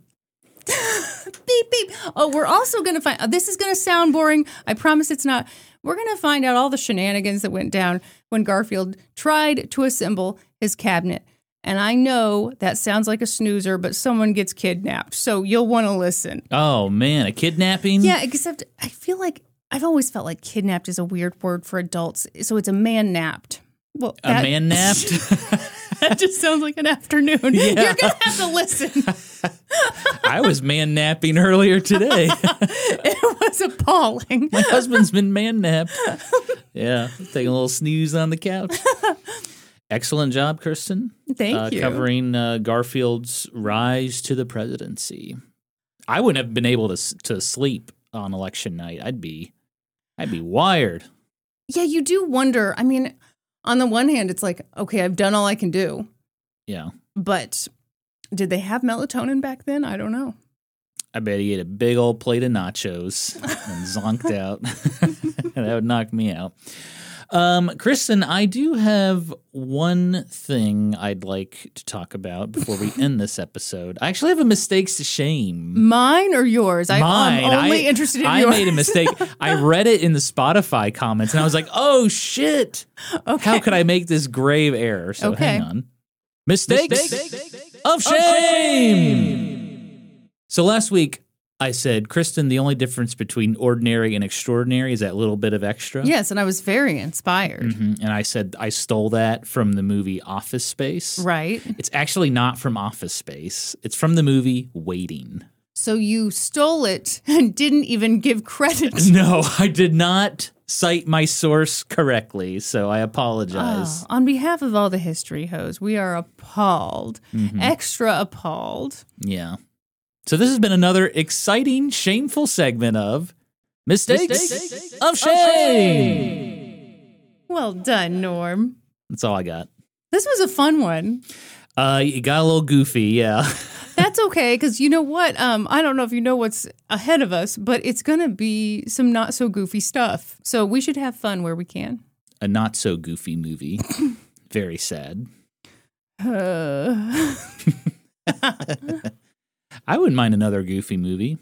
Beep, beep. Oh, we're also going to find, uh, this is going to sound boring. I promise it's not. We're going to find out all the shenanigans that went down when Garfield tried to assemble his cabinet. And I know that sounds like a snoozer, but someone gets kidnapped. So you'll want to listen. Oh, man, a kidnapping? Yeah, except I feel like, I've always felt like kidnapped is a weird word for adults. So it's a man napped. Well, A man napped? That just sounds like an afternoon. Yeah. You're going to have to listen. I was man napping earlier today. It was appalling. My husband's been man napped. Yeah, taking a little snooze on the couch. Excellent job, Kristen. Thank uh, you. Covering uh, Garfield's rise to the presidency. I wouldn't have been able to s- to sleep on election night. I'd be, I'd be wired. Yeah, you do wonder. I mean, on the one hand, it's like, okay, I've done all I can do. Yeah, But did they have melatonin back then? I don't know. I bet he ate a big old plate of nachos and zonked out. That would knock me out. Um, Kristen, I do have one thing I'd like to talk about before we end this episode. I actually have a mistakes to shame. Mine or yours? I, Mine. I'm only I, interested in I yours. made a mistake. I read it in the Spotify comments, and I was like, "Oh shit! Okay. How could I make this grave error?" So Okay. hang on. Mistakes, of shame. So last week I said, Kristen, the only difference between ordinary and extraordinary is that little bit of extra. Yes, and I was very inspired. Mhm. And I said I stole that from the movie Office Space. Right. It's actually not from Office Space. It's from the movie Waiting. So you stole it and didn't even give credit. No, I did not cite my source correctly, so I apologize. Oh, on behalf of all the history hoes, we are appalled, Mm-hmm. extra appalled. Yeah. So this has been another exciting, shameful segment of Mistakes, Mistakes of Shame. Well done, Norm. That's all I got. This was a fun one. Uh, it got a little goofy, yeah. That's okay, because you know what? Um, I don't know if you know what's ahead of us, but it's going to be some not so goofy stuff. So we should have fun where we can. A not so goofy movie. Very sad. Uh, I wouldn't mind another goofy movie.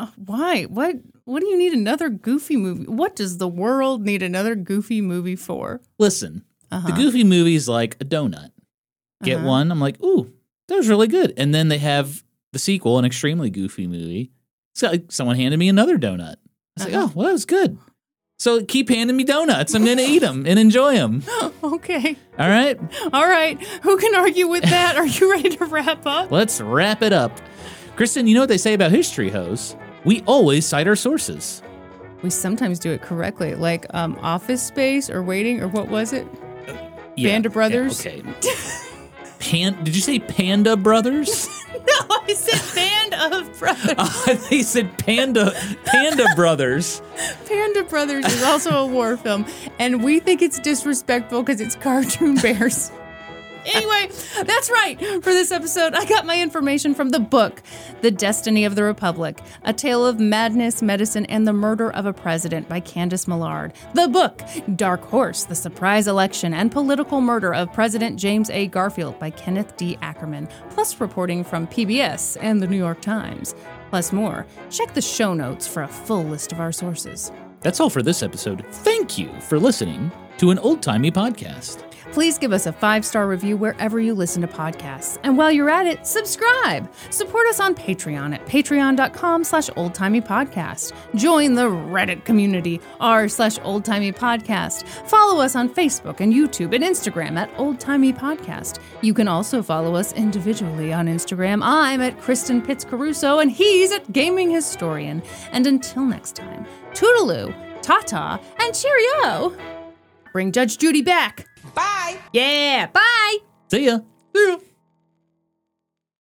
Uh, why? What? What do you need another Goofy movie? What does the world need another Goofy movie for? Listen, Uh-huh. the Goofy movie's like a donut. Get Uh-huh. one, I'm like, ooh, that was really good. And then they have the sequel, an extremely goofy movie. So like, someone handed me another donut. I was Uh-huh. like, oh, well, that was good. So keep handing me donuts. I'm going to eat them and enjoy them. Okay. All right, All right. Who can argue with that? Are you ready to wrap up? let's wrap it up. Kristen, you know what they say about history hoes? We always cite our sources. We sometimes do it correctly, like um, Office Space or Waiting, or what was it? Yeah, Band of Brothers? yeah, okay. Pan, did you say Panda Brothers? No, I said Band of Brothers. Uh, they said Panda Panda Brothers. Panda Brothers is also a war film, and we think it's disrespectful because it's cartoon bears. Anyway, that's right. For this episode, I got my information from the book, The Destiny of the Republic, A Tale of Madness, Medicine, and the Murder of a President by Candace Millard. The book, Dark Horse, The Surprise Election and Political Murder of President James A. Garfield by Kenneth D. Ackerman, plus reporting from P B S and the New York Times. Plus more. Check the show notes for a full list of our sources. That's all for this episode. Thank you for listening to an old-timey podcast. Please give us a five-star review wherever you listen to podcasts. And while you're at it, subscribe. Support us on Patreon at patreon.com slash oldtimeypodcast. Join the Reddit community, r slash oldtimeypodcast. Follow us on Facebook and YouTube and Instagram at oldtimeypodcast. You can also follow us individually on Instagram. I'm at Kristen Pitts Caruso, and he's at Gaming Historian. And until next time, toodaloo, ta-ta, and cheerio. Bring Judge Judy back. Bye. Yeah, bye. See ya. See ya.